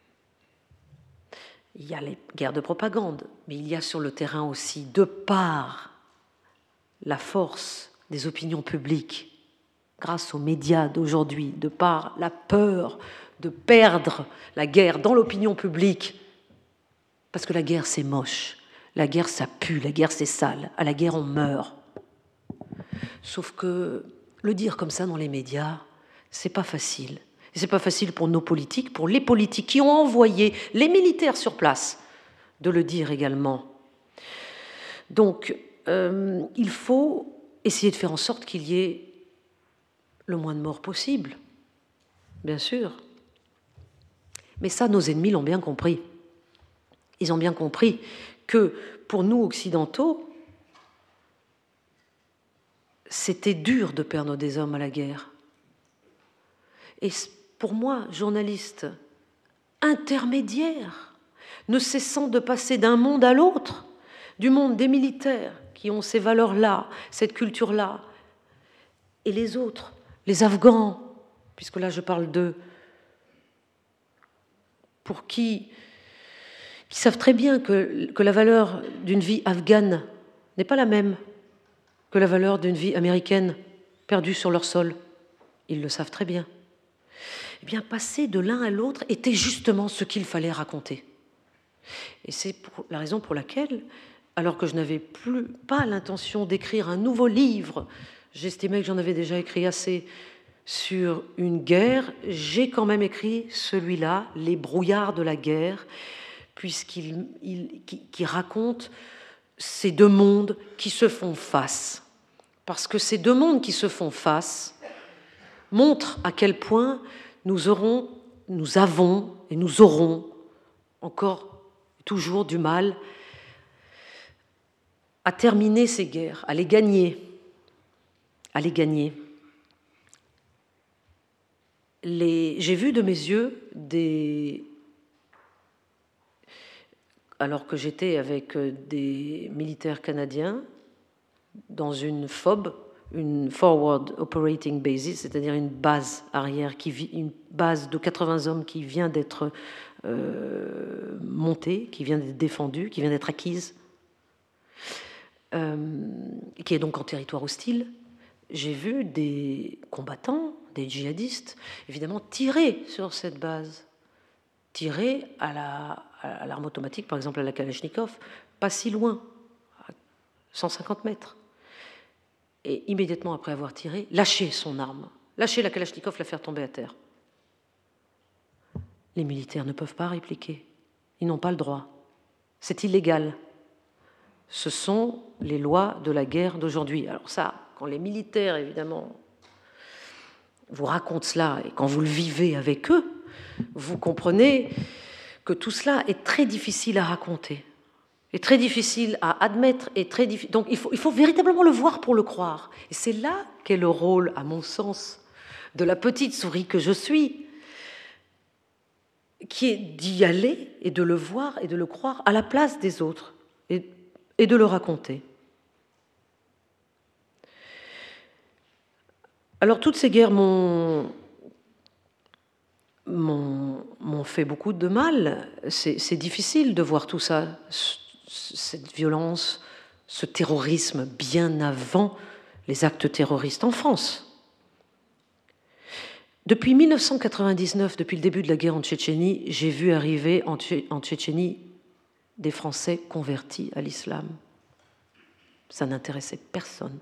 il y a les guerres de propagande, mais il y a sur le terrain aussi, de par la force des opinions publiques, grâce aux médias d'aujourd'hui, de par la peur de perdre la guerre dans l'opinion publique, parce que la guerre c'est moche, la guerre ça pue, la guerre c'est sale, à la guerre on meurt. Sauf que le dire comme ça dans les médias, c'est pas facile. Et c'est pas facile pour nos politiques, pour les politiques qui ont envoyé les militaires sur place, de le dire également. Donc, il faut essayer de faire en sorte qu'il y ait le moins de morts possible, bien sûr. Mais ça, nos ennemis l'ont bien compris. Ils ont bien compris que, pour nous occidentaux, c'était dur de perdre des hommes à la guerre. Et pour moi, journaliste intermédiaire, ne cessant de passer d'un monde à l'autre, du monde des militaires qui ont ces valeurs-là, cette culture-là, et les autres, les Afghans, puisque là je parle d'eux, pour qui savent très bien que la valeur d'une vie afghane n'est pas la même que la valeur d'une vie américaine perdue sur leur sol. Ils le savent très bien. Eh bien, passer de l'un à l'autre était justement ce qu'il fallait raconter. Et c'est la raison pour laquelle, alors que je n'avais pas l'intention d'écrire un nouveau livre, j'estimais que j'en avais déjà écrit assez sur une guerre, j'ai quand même écrit celui-là, Les brouillards de la guerre, puisqu'il raconte ces deux mondes qui se font face. Parce que ces deux mondes qui se font face montrent à quel point nous avons et nous aurons encore toujours du mal à terminer ces guerres, à les gagner. à les gagner. J'ai vu de mes yeux alors que j'étais avec des militaires canadiens dans une FOB, une Forward Operating Basis, c'est-à-dire une base arrière, une base de 80 hommes qui vient d'être montée, qui vient d'être défendue, qui vient d'être acquise, qui est donc en territoire hostile. J'ai vu des combattants, des djihadistes, évidemment, tirer sur cette base, tirer à l'arme automatique, par exemple à la Kalachnikov, pas si loin, à 150 mètres. Et immédiatement après avoir tiré, lâcher son arme, lâcher la Kalachnikov, la faire tomber à terre. Les militaires ne peuvent pas répliquer. Ils n'ont pas le droit. C'est illégal. Ce sont les lois de la guerre d'aujourd'hui. Alors ça, quand les militaires, évidemment, vous racontent cela, et quand vous le vivez avec eux, vous comprenez que tout cela est très difficile à raconter, est très difficile à admettre, donc il faut véritablement le voir pour le croire. Et c'est là qu'est le rôle, à mon sens, de la petite souris que je suis, qui est d'y aller et de le voir et de le croire à la place des autres et de le raconter. Alors toutes ces guerres m'ont fait beaucoup de mal. C'est difficile de voir tout ça, cette violence, ce terrorisme bien avant les actes terroristes en France. Depuis 1999, depuis le début de la guerre en Tchétchénie, j'ai vu arriver en Tchétchénie des Français convertis à l'islam. Ça n'intéressait personne.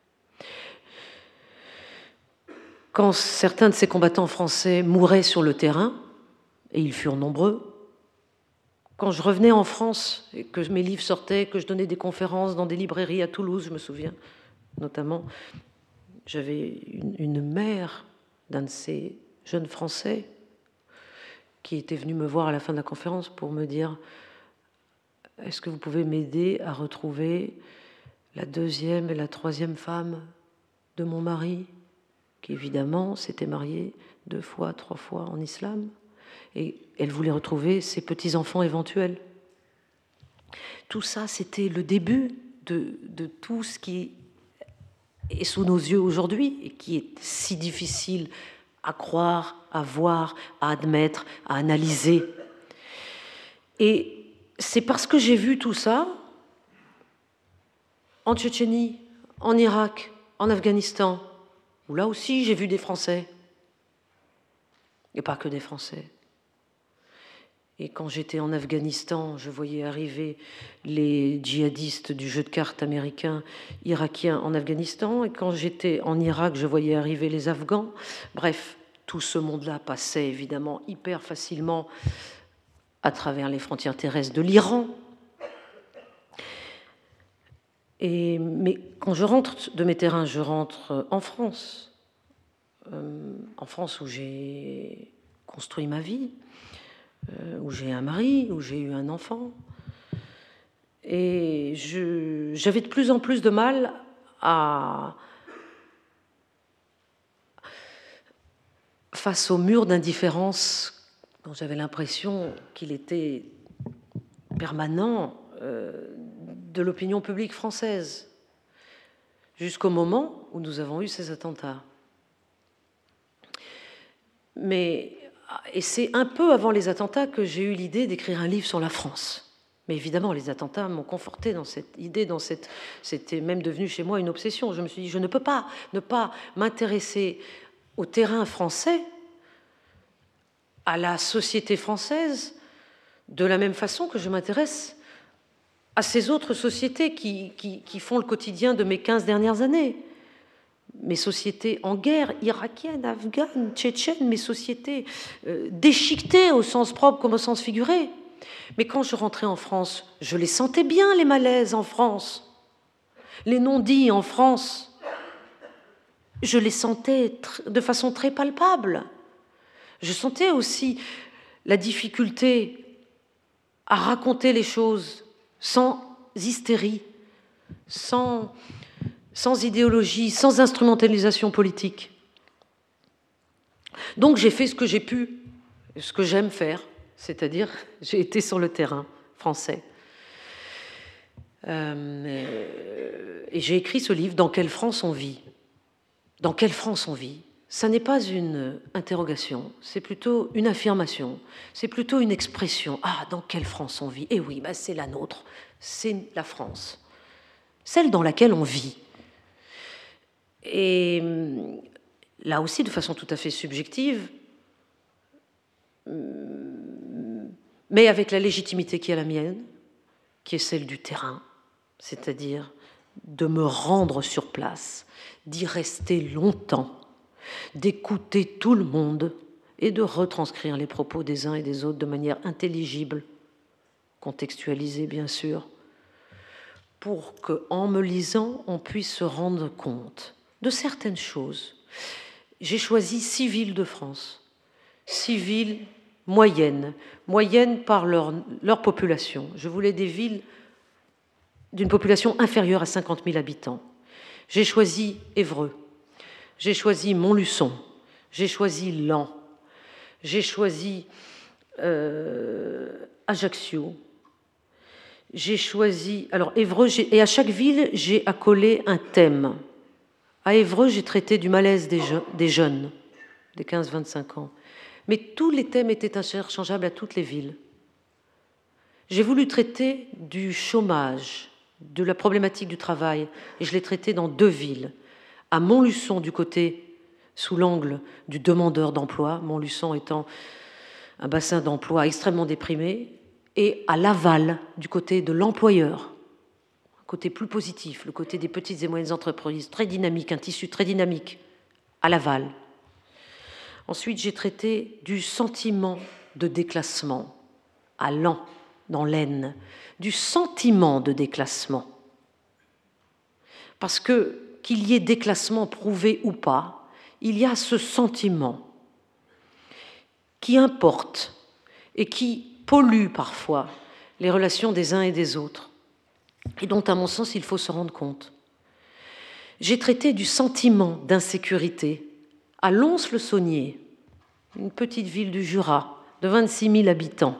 Quand certains de ces combattants français mouraient sur le terrain, et ils furent nombreux, quand je revenais en France et que mes livres sortaient, que je donnais des conférences dans des librairies à Toulouse, je me souviens notamment, j'avais une mère d'un de ces jeunes Français qui était venu me voir à la fin de la conférence pour me dire « Est-ce que vous pouvez m'aider à retrouver la deuxième et la troisième femme de mon mari ?» qui évidemment s'était mariée 2 fois, 3 fois en islam, et elle voulait retrouver ses petits-enfants éventuels. Tout ça, c'était le début de tout ce qui est sous nos yeux aujourd'hui et qui est si difficile à croire, à voir, à admettre, à analyser. Et c'est parce que j'ai vu tout ça en Tchétchénie, en Irak, en Afghanistan, où là aussi j'ai vu des Français, et pas que des Français. Et quand j'étais en Afghanistan, je voyais arriver les djihadistes du jeu de cartes américain, irakien en Afghanistan, et quand j'étais en Irak, je voyais arriver les Afghans. Bref, tout ce monde-là passait évidemment hyper facilement à travers les frontières terrestres de l'Iran. Mais quand je rentre de mes terrains, je rentre en France où j'ai construit ma vie, où j'ai un mari, où j'ai eu un enfant. Et j'avais de plus en plus de mal face au mur d'indifférence, dont j'avais l'impression qu'il était permanent, de l'opinion publique française, jusqu'au moment où nous avons eu ces attentats. Et c'est un peu avant les attentats que j'ai eu l'idée d'écrire un livre sur la France. Mais évidemment, les attentats m'ont conforté dans cette idée, c'était même devenu chez moi une obsession. Je me suis dit, je ne peux pas ne pas m'intéresser au terrain français, à la société française, de la même façon que je m'intéresse à ces autres sociétés qui font le quotidien de mes 15 dernières années. Mes sociétés en guerre, irakiennes, afghanes, tchétchènes, mes sociétés déchiquetées au sens propre comme au sens figuré. Mais quand je rentrais en France, je les sentais bien, les malaises en France, les non-dits en France. Je les sentais de façon très palpable. Je sentais aussi la difficulté à raconter les choses sans hystérie, sans sans idéologie, sans instrumentalisation politique. Donc j'ai fait ce que j'ai pu, ce que j'aime faire, c'est-à-dire j'ai été sur le terrain français. Et j'ai écrit ce livre, « Dans quelle France on vit ?» Dans quelle France on vit? Ça n'est pas une interrogation, c'est plutôt une affirmation, c'est plutôt une expression. Ah, dans quelle France on vit? Eh oui, bah c'est la nôtre, c'est la France, celle dans laquelle on vit. Et là aussi, de façon tout à fait subjective, mais avec la légitimité qui est la mienne, qui est celle du terrain, c'est-à-dire de me rendre sur place, d'y rester longtemps, d'écouter tout le monde et de retranscrire les propos des uns et des autres de manière intelligible, contextualisée bien sûr, pour qu'en me lisant, on puisse se rendre compte de certaines choses. J'ai choisi 6 villes de France, 6 villes moyennes par leur population. Je voulais des villes d'une population inférieure à 50 000 habitants. J'ai choisi Évreux, j'ai choisi Montluçon, j'ai choisi Laon, j'ai choisi Ajaccio, j'ai choisi... Alors Évreux, et à chaque ville, j'ai accolé un thème. À Évreux, j'ai traité du malaise des jeunes, des 15-25 ans. Mais tous les thèmes étaient interchangeables à toutes les villes. J'ai voulu traiter du chômage, de la problématique du travail, et je l'ai traité dans 2 villes. À Montluçon, du côté, sous l'angle du demandeur d'emploi, Montluçon étant un bassin d'emploi extrêmement déprimé, et à Laval, du côté de l'employeur, un côté plus positif, le côté des petites et moyennes entreprises, très dynamique, un tissu très dynamique, à Laval. Ensuite, j'ai traité du sentiment de déclassement, à Laon, dans l'Aisne, du sentiment de déclassement. Parce que, qu'il y ait déclassement prouvé ou pas, il y a ce sentiment qui importe et qui pollue parfois les relations des uns et des autres, et dont, à mon sens, il faut se rendre compte. J'ai traité du sentiment d'insécurité à Lons-le-Saunier, une petite ville du Jura de 26 000 habitants,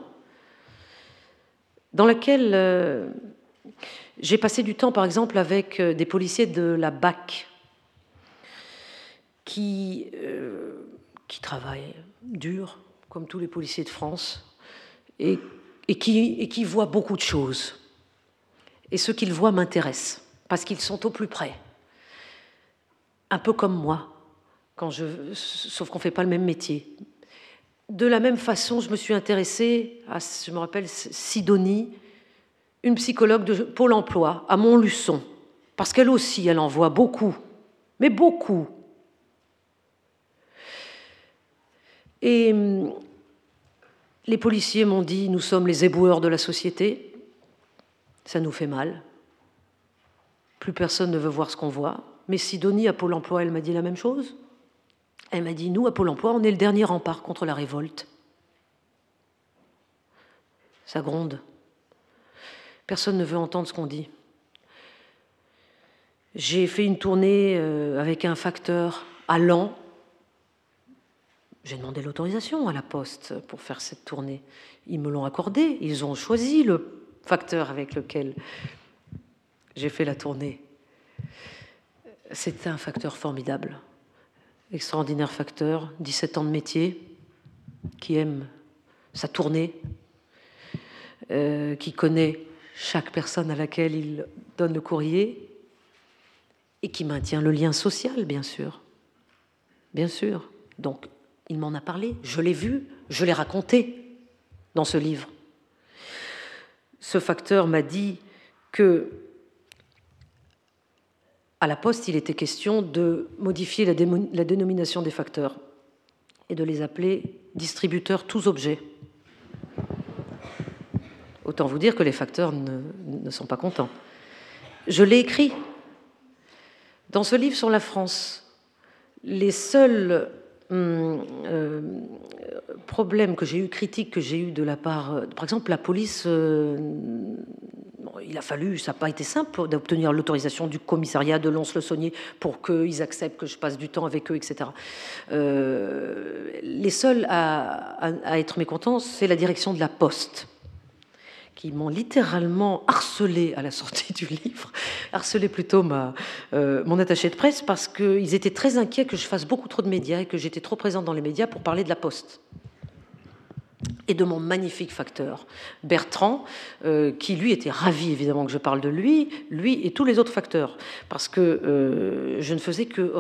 dans laquelle j'ai passé du temps, par exemple, avec des policiers de la BAC qui travaillent dur, comme tous les policiers de France, et qui voient beaucoup de choses. Et ce qu'ils voient m'intéresse, parce qu'ils sont au plus près. Un peu comme moi, sauf qu'on ne fait pas le même métier. De la même façon, je me suis intéressée à, je me rappelle, Sidonie, une psychologue de Pôle emploi, à Montluçon, parce qu'elle aussi, elle en voit beaucoup, mais beaucoup. Et les policiers m'ont dit, nous sommes les éboueurs de la société, ça nous fait mal. Plus personne ne veut voir ce qu'on voit. Mais Sidonie, à Pôle emploi, elle m'a dit la même chose. Elle m'a dit, nous, à Pôle emploi, on est le dernier rempart contre la révolte. Ça gronde. Personne ne veut entendre ce qu'on dit. J'ai fait une tournée avec un facteur à Laon. J'ai demandé l'autorisation à la Poste pour faire cette tournée. Ils me l'ont accordé. Ils ont choisi le facteur avec lequel j'ai fait la tournée. C'était un facteur formidable. Extraordinaire facteur, 17 ans de métier, qui aime sa tournée, qui connaît chaque personne à laquelle il donne le courrier et qui maintient le lien social, bien sûr. Bien sûr. Donc, il m'en a parlé, je l'ai vu, je l'ai raconté dans ce livre. Ce facteur m'a dit que à la Poste, il était question de modifier la dénomination des facteurs et de les appeler distributeurs tous objets. Autant vous dire que les facteurs ne sont pas contents. Je l'ai écrit. Dans ce livre sur la France, les seuls problèmes que j'ai eu, critiques que j'ai eu de la part... par exemple, la police, on bon, il a fallu, ça n'a pas été simple d'obtenir l'autorisation du commissariat de Lons-le-Saunier pour qu'ils acceptent que je passe du temps avec eux, etc. Les seuls à être mécontents, c'est la direction de la Poste, qui m'ont littéralement harcelé à la sortie du livre, harcelé plutôt mon attaché de presse, parce qu'ils étaient très inquiets que je fasse beaucoup trop de médias et que j'étais trop présente dans les médias pour parler de la Poste. Et de mon magnifique facteur, Bertrand, qui lui était ravi évidemment que je parle de lui et tous les autres facteurs, parce que je ne faisais que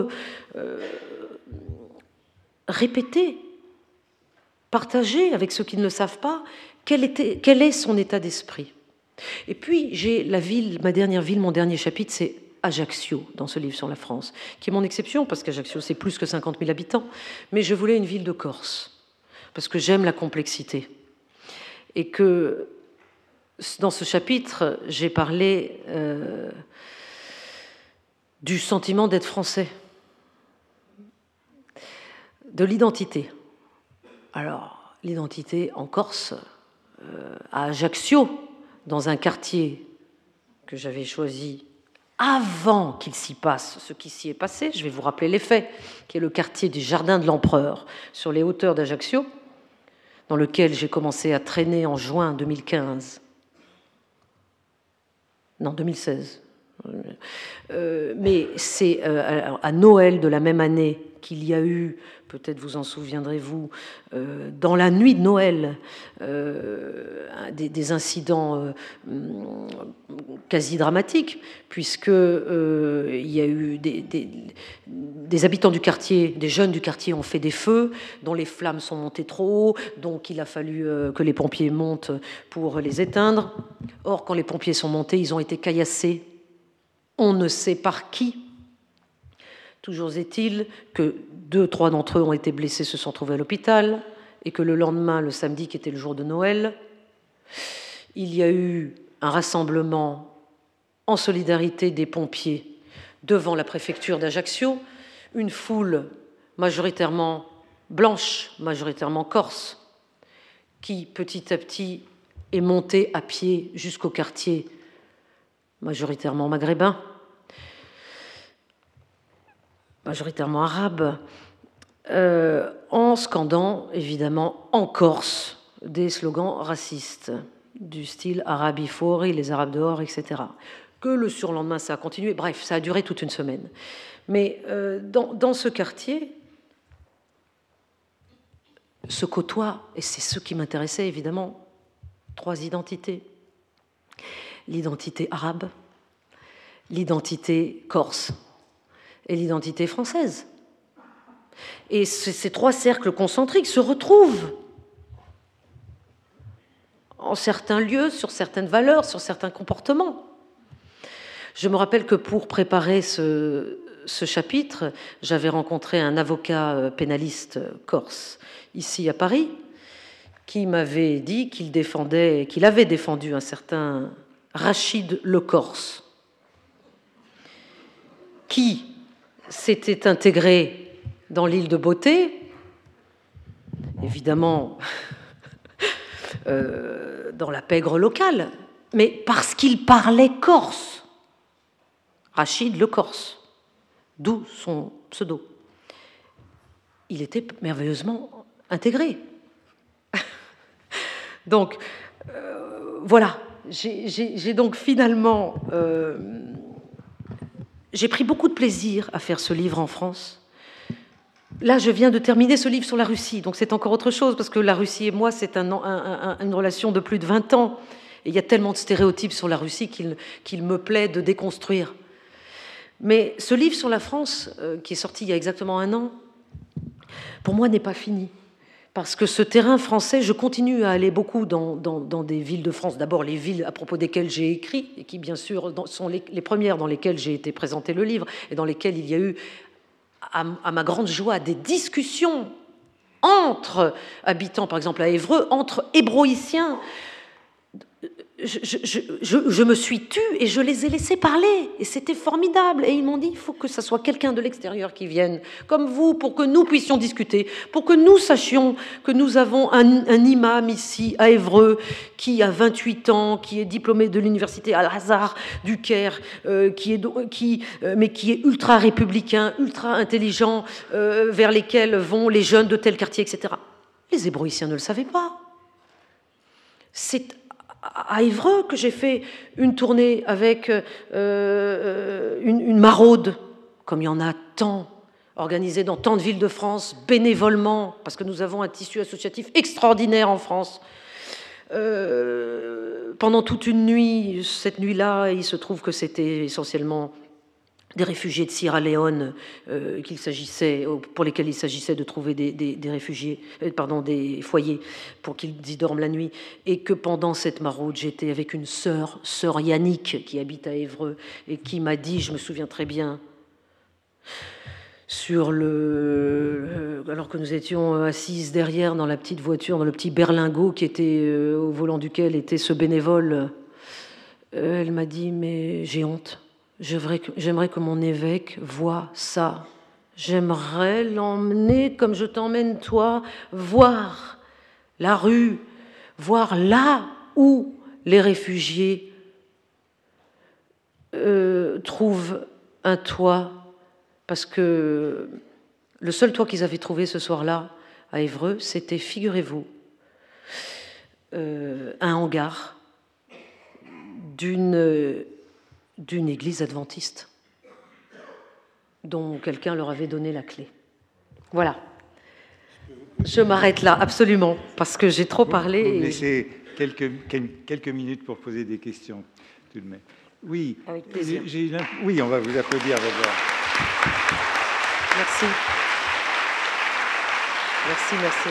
répéter, partager avec ceux qui ne le savent pas, quel est son état d'esprit. Et puis, j'ai la ville, ma dernière ville, mon dernier chapitre, c'est Ajaccio, dans ce livre sur la France, qui est mon exception, parce qu'Ajaccio, c'est plus que 50 000 habitants, mais je voulais une ville de Corse, parce que j'aime la complexité. Et que, dans ce chapitre, j'ai parlé du sentiment d'être français, de l'identité. Alors, l'identité en Corse, à Ajaccio, dans un quartier que j'avais choisi avant qu'il s'y passe ce qui s'y est passé, je vais vous rappeler les faits, qui est le quartier du Jardin de l'Empereur, sur les hauteurs d'Ajaccio, dans lequel j'ai commencé à traîner en juin 2015. Non, 2016. Mais c'est à Noël de la même année qu'il y a eu, peut-être vous en souviendrez-vous, dans la nuit de Noël, des incidents quasi dramatiques, puisque il y a eu des habitants du quartier, des jeunes du quartier ont fait des feux, dont les flammes sont montées trop haut, donc il a fallu que les pompiers montent pour les éteindre. Or, quand les pompiers sont montés, ils ont été caillassés, on ne sait par qui. Toujours est-il que 2-3 d'entre eux ont été blessés, se sont trouvés à l'hôpital, et que le lendemain, le samedi, qui était le jour de Noël, il y a eu un rassemblement en solidarité des pompiers devant la préfecture d'Ajaccio, une foule majoritairement blanche, majoritairement corse, qui petit à petit est montée à pied jusqu'au quartier, majoritairement maghrébin, majoritairement arabe, en scandant évidemment en Corse des slogans racistes du style Arabi Fori, les Arabes dehors, etc. Que le surlendemain ça a continué, bref, ça a duré toute une semaine. Mais dans ce quartier se côtoient, et c'est ce qui m'intéressait évidemment, 3 identités. L'identité arabe, l'identité corse et l'identité française. Et ces 3 cercles concentriques se retrouvent en certains lieux, sur certaines valeurs, sur certains comportements. Je me rappelle que pour préparer ce chapitre, j'avais rencontré un avocat pénaliste corse, ici à Paris, qui m'avait dit qu'il avait défendu un certain Rachid Le Corse, qui s'était intégré dans l'île de Beauté, évidemment dans la pègre locale, mais parce qu'il parlait corse. Rachid Le Corse, d'où son pseudo. Il était merveilleusement intégré. Donc, voilà. J'ai donc finalement... j'ai pris beaucoup de plaisir à faire ce livre en France. Là, je viens de terminer ce livre sur la Russie, donc c'est encore autre chose, parce que la Russie et moi, c'est une relation de plus de 20 ans. Et il y a tellement de stéréotypes sur la Russie qu'il me plaît de déconstruire. Mais ce livre sur la France, qui est sorti il y a exactement 1 an, pour moi, n'est pas fini. Parce que ce terrain français, je continue à aller beaucoup dans des villes de France. D'abord, les villes à propos desquelles j'ai écrit, et qui, bien sûr, sont les premières dans lesquelles j'ai été présenter le livre, et dans lesquelles il y a eu, à ma grande joie, des discussions entre habitants, par exemple à Évreux, entre hébroïciens, je me suis tue et je les ai laissés parler. Et c'était formidable. Et ils m'ont dit, il faut que ça soit quelqu'un de l'extérieur qui vienne, comme vous, pour que nous puissions discuter, pour que nous sachions que nous avons un imam ici, à Évreux, qui a 28 ans, qui est diplômé de l'université Al-Azhar du Caire, mais qui est ultra républicain, ultra intelligent, vers lesquels vont les jeunes de tel quartier, etc. Les Hébroïciens ne le savaient pas. C'est à Évreux que j'ai fait une tournée avec une maraude, comme il y en a tant, organisée dans tant de villes de France, bénévolement, parce que nous avons un tissu associatif extraordinaire en France. Pendant toute une nuit, cette nuit-là, il se trouve que c'était essentiellement des réfugiés de Sierra Leone pour lesquels il s'agissait de trouver des réfugiés, des foyers pour qu'ils y dorment la nuit, et que pendant cette maraude, j'étais avec une sœur Yannick, qui habite à Évreux, et qui m'a dit, je me souviens très bien, alors que nous étions assises derrière dans la petite voiture, dans le petit berlingot qui était au volant duquel était ce bénévole, elle m'a dit, mais j'ai honte. J'aimerais que mon évêque voie ça. J'aimerais l'emmener comme je t'emmène toi, voir la rue, voir là où les réfugiés trouvent un toit. Parce que le seul toit qu'ils avaient trouvé ce soir-là à Évreux, c'était, figurez-vous, un hangar d'une église adventiste dont quelqu'un leur avait donné la clé. Voilà. Je m'arrête là, absolument, parce que j'ai trop parlé. Vous me laissez quelques minutes pour poser des questions, tout de même. Oui, avec plaisir. Oui, on va vous applaudir d'abord. Merci. Merci.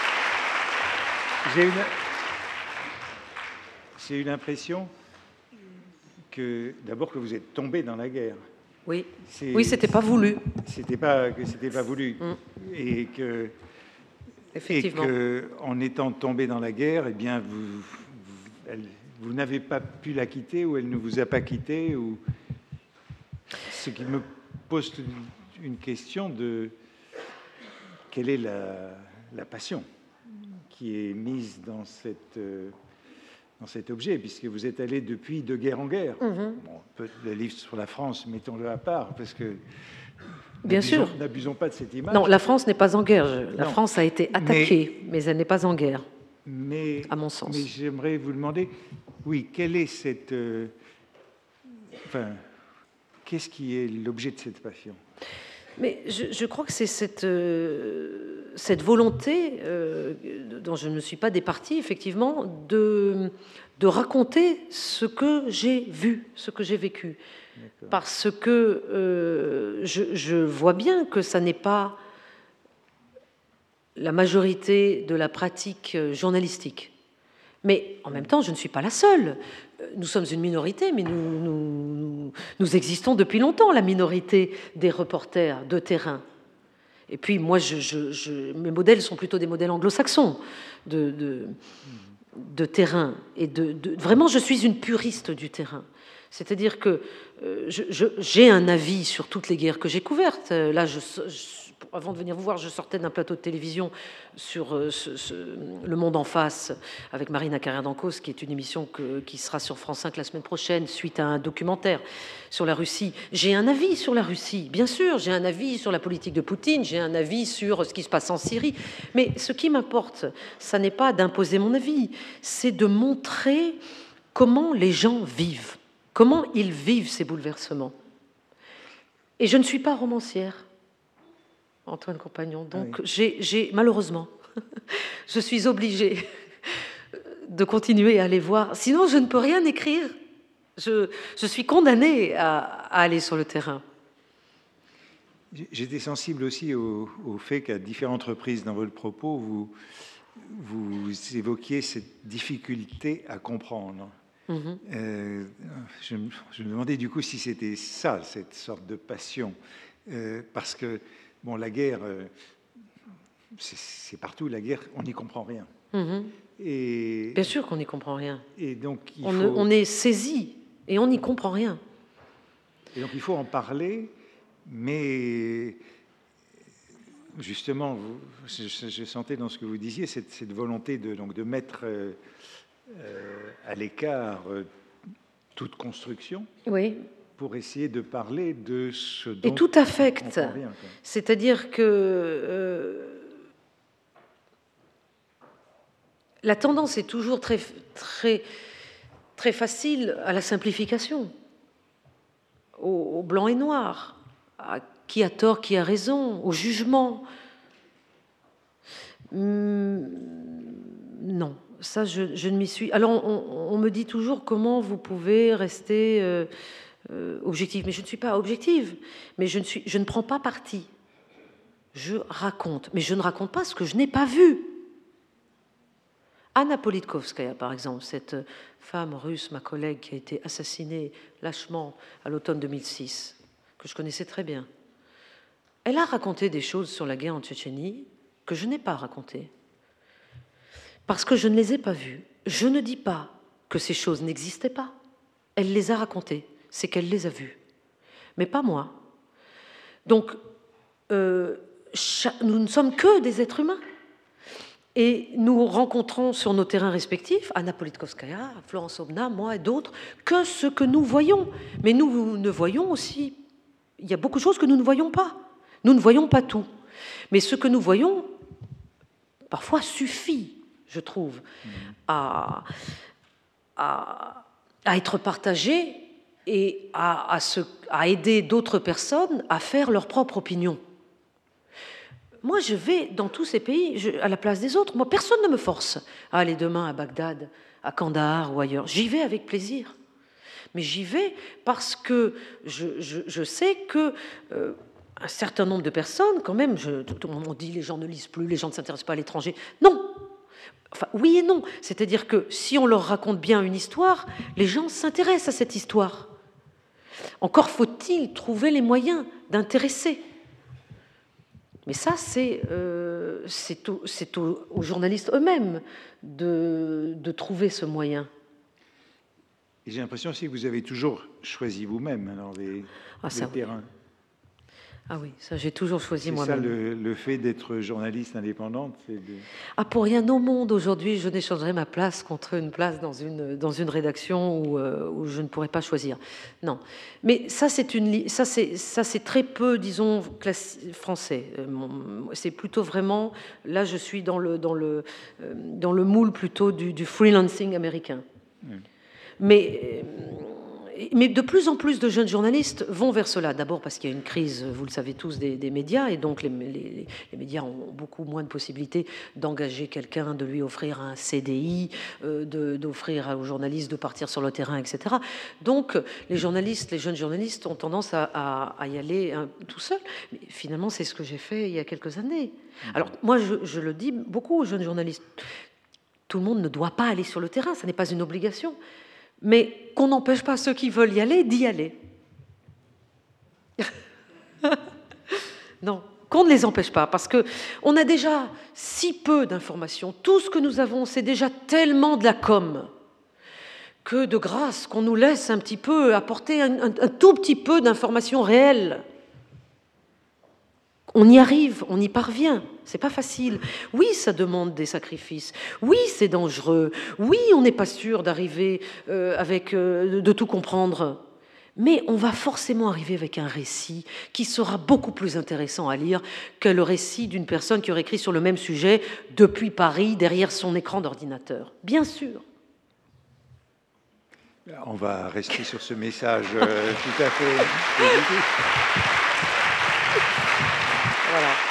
J'ai eu l'impression d'abord que vous êtes tombé dans la guerre. Oui, c'était pas voulu. C'était pas voulu. Et que, effectivement. En étant tombé dans la guerre, eh bien, vous n'avez pas pu la quitter, ou elle ne vous a pas quitté, ou ce qui me pose une question de quelle est la passion qui est mise dans cet objet, puisque vous êtes allé depuis de guerre en guerre. Le livre sur la France, mettons-le à part, parce que bien sûr, n'abusons pas de cette image. Non, la France n'est pas en guerre. La France a été attaquée, mais elle n'est pas en guerre, à mon sens. Mais j'aimerais vous demander, oui, quelle est qu'est-ce qui est l'objet de cette passion? Mais je crois que c'est cette volonté, dont je ne suis pas départie, effectivement, de raconter ce que j'ai vu, ce que j'ai vécu. Parce que je vois bien que ça n'est pas la majorité de la pratique journalistique. Mais en même temps, je ne suis pas la seule. Nous sommes une minorité, mais nous existons depuis longtemps, la minorité des reporters de terrain. Et puis moi, mes modèles sont plutôt des modèles anglo-saxons de terrain. Et vraiment, je suis une puriste du terrain. C'est-à-dire que j'ai un avis sur toutes les guerres que j'ai couvertes. Là, avant de venir vous voir, je sortais d'un plateau de télévision sur Le Monde en face avec Marina Carrère-Dancos, qui est une émission qui sera sur France 5 la semaine prochaine, suite à un documentaire sur la Russie. J'ai un avis sur la Russie, bien sûr, j'ai un avis sur la politique de Poutine, j'ai un avis sur ce qui se passe en Syrie. Mais ce qui m'importe, ça n'est pas d'imposer mon avis, c'est de montrer comment les gens vivent, comment ils vivent ces bouleversements. Et je ne suis pas romancière, Antoine Compagnon. Donc, j'ai malheureusement, je suis obligée de continuer à aller voir. Sinon, je ne peux rien écrire. Je suis condamnée à aller sur le terrain. J'étais sensible aussi au fait qu'à différentes reprises dans votre propos, vous évoquiez cette difficulté à comprendre. Je me demandais du coup si c'était ça, cette sorte de passion. Parce que, bon, la guerre, c'est partout, la guerre, on n'y comprend rien. Et, bien sûr qu'on n'y comprend rien. Et donc, on est saisi et on n'y comprend rien. Et donc il faut en parler, mais justement, je sentais dans ce que vous disiez cette volonté de mettre à l'écart toute construction. Oui. Pour essayer de parler de ce dont et tout affecte. C'est-à-dire que la tendance est toujours très, très, très facile à la simplification, au blanc et noir, à qui a tort, qui a raison, au jugement. Non, ça je ne m'y suis... Alors on me dit toujours comment vous pouvez rester... objective, mais je ne suis pas objective, mais je ne prends pas parti. Je raconte, mais je ne raconte pas ce que je n'ai pas vu. Anna Politkovskaya, par exemple, cette femme russe, ma collègue, qui a été assassinée lâchement à l'automne 2006, que je connaissais très bien, elle a raconté des choses sur la guerre en Tchétchénie que je n'ai pas racontées, parce que je ne les ai pas vues. Je ne dis pas que ces choses n'existaient pas. Elle les a racontées. C'est qu'elle les a vus, mais pas moi. Donc, nous ne sommes que des êtres humains. Et nous rencontrons sur nos terrains respectifs, Anna Politkovskaya, Florence Aubenas, moi et d'autres, que ce que nous voyons. Mais nous ne voyons aussi... Il y a beaucoup de choses que nous ne voyons pas. Nous ne voyons pas tout. Mais ce que nous voyons, parfois, suffit, je trouve, à être partagé et à aider d'autres personnes à faire leur propre opinion. Moi, je vais dans tous ces pays à la place des autres. Moi, personne ne me force à aller demain à Bagdad, à Kandahar ou ailleurs. J'y vais avec plaisir. Mais j'y vais parce que je sais que un certain nombre de personnes, quand même, on dit les gens ne lisent plus, les gens ne s'intéressent pas à l'étranger. Non. Enfin, oui et non. C'est-à-dire que si on leur raconte bien une histoire, les gens s'intéressent à cette histoire. Encore faut-il trouver les moyens d'intéresser. Mais ça, c'est aux journalistes eux-mêmes de trouver ce moyen. Et j'ai l'impression aussi que vous avez toujours choisi vous-même alors, les terrains. Ah oui, ça j'ai toujours choisi moi-même. C'est ça le fait d'être journaliste indépendante. Pour rien au monde aujourd'hui, je n'échangerai ma place contre une place dans une rédaction où je ne pourrais pas choisir. Non, mais ça c'est très peu, disons, français. C'est plutôt vraiment là, je suis dans le moule plutôt du freelancing américain. Mais de plus en plus de jeunes journalistes vont vers cela. D'abord parce qu'il y a une crise, vous le savez tous, des médias, et donc les médias ont beaucoup moins de possibilités d'engager quelqu'un, de lui offrir un CDI, d'offrir aux journalistes de partir sur le terrain, etc. Donc les jeunes journalistes ont tendance à y aller tout seuls. Mais finalement, c'est ce que j'ai fait il y a quelques années. Alors moi, je le dis beaucoup aux jeunes journalistes. Tout le monde ne doit pas aller sur le terrain, ça n'est pas une obligation. Mais qu'on n'empêche pas ceux qui veulent y aller d'y aller. Non, qu'on ne les empêche pas, parce qu'on a déjà si peu d'informations. Tout ce que nous avons, c'est déjà tellement de la com, que de grâce qu'on nous laisse un petit peu apporter un tout petit peu d'informations réelles. On y arrive, on y parvient. C'est pas facile. Oui, ça demande des sacrifices. Oui, c'est dangereux. Oui, on n'est pas sûr d'arriver de tout comprendre. Mais on va forcément arriver avec un récit qui sera beaucoup plus intéressant à lire que le récit d'une personne qui aurait écrit sur le même sujet depuis Paris, derrière son écran d'ordinateur. Bien sûr. On va rester sur ce message tout à fait positif. Voilà.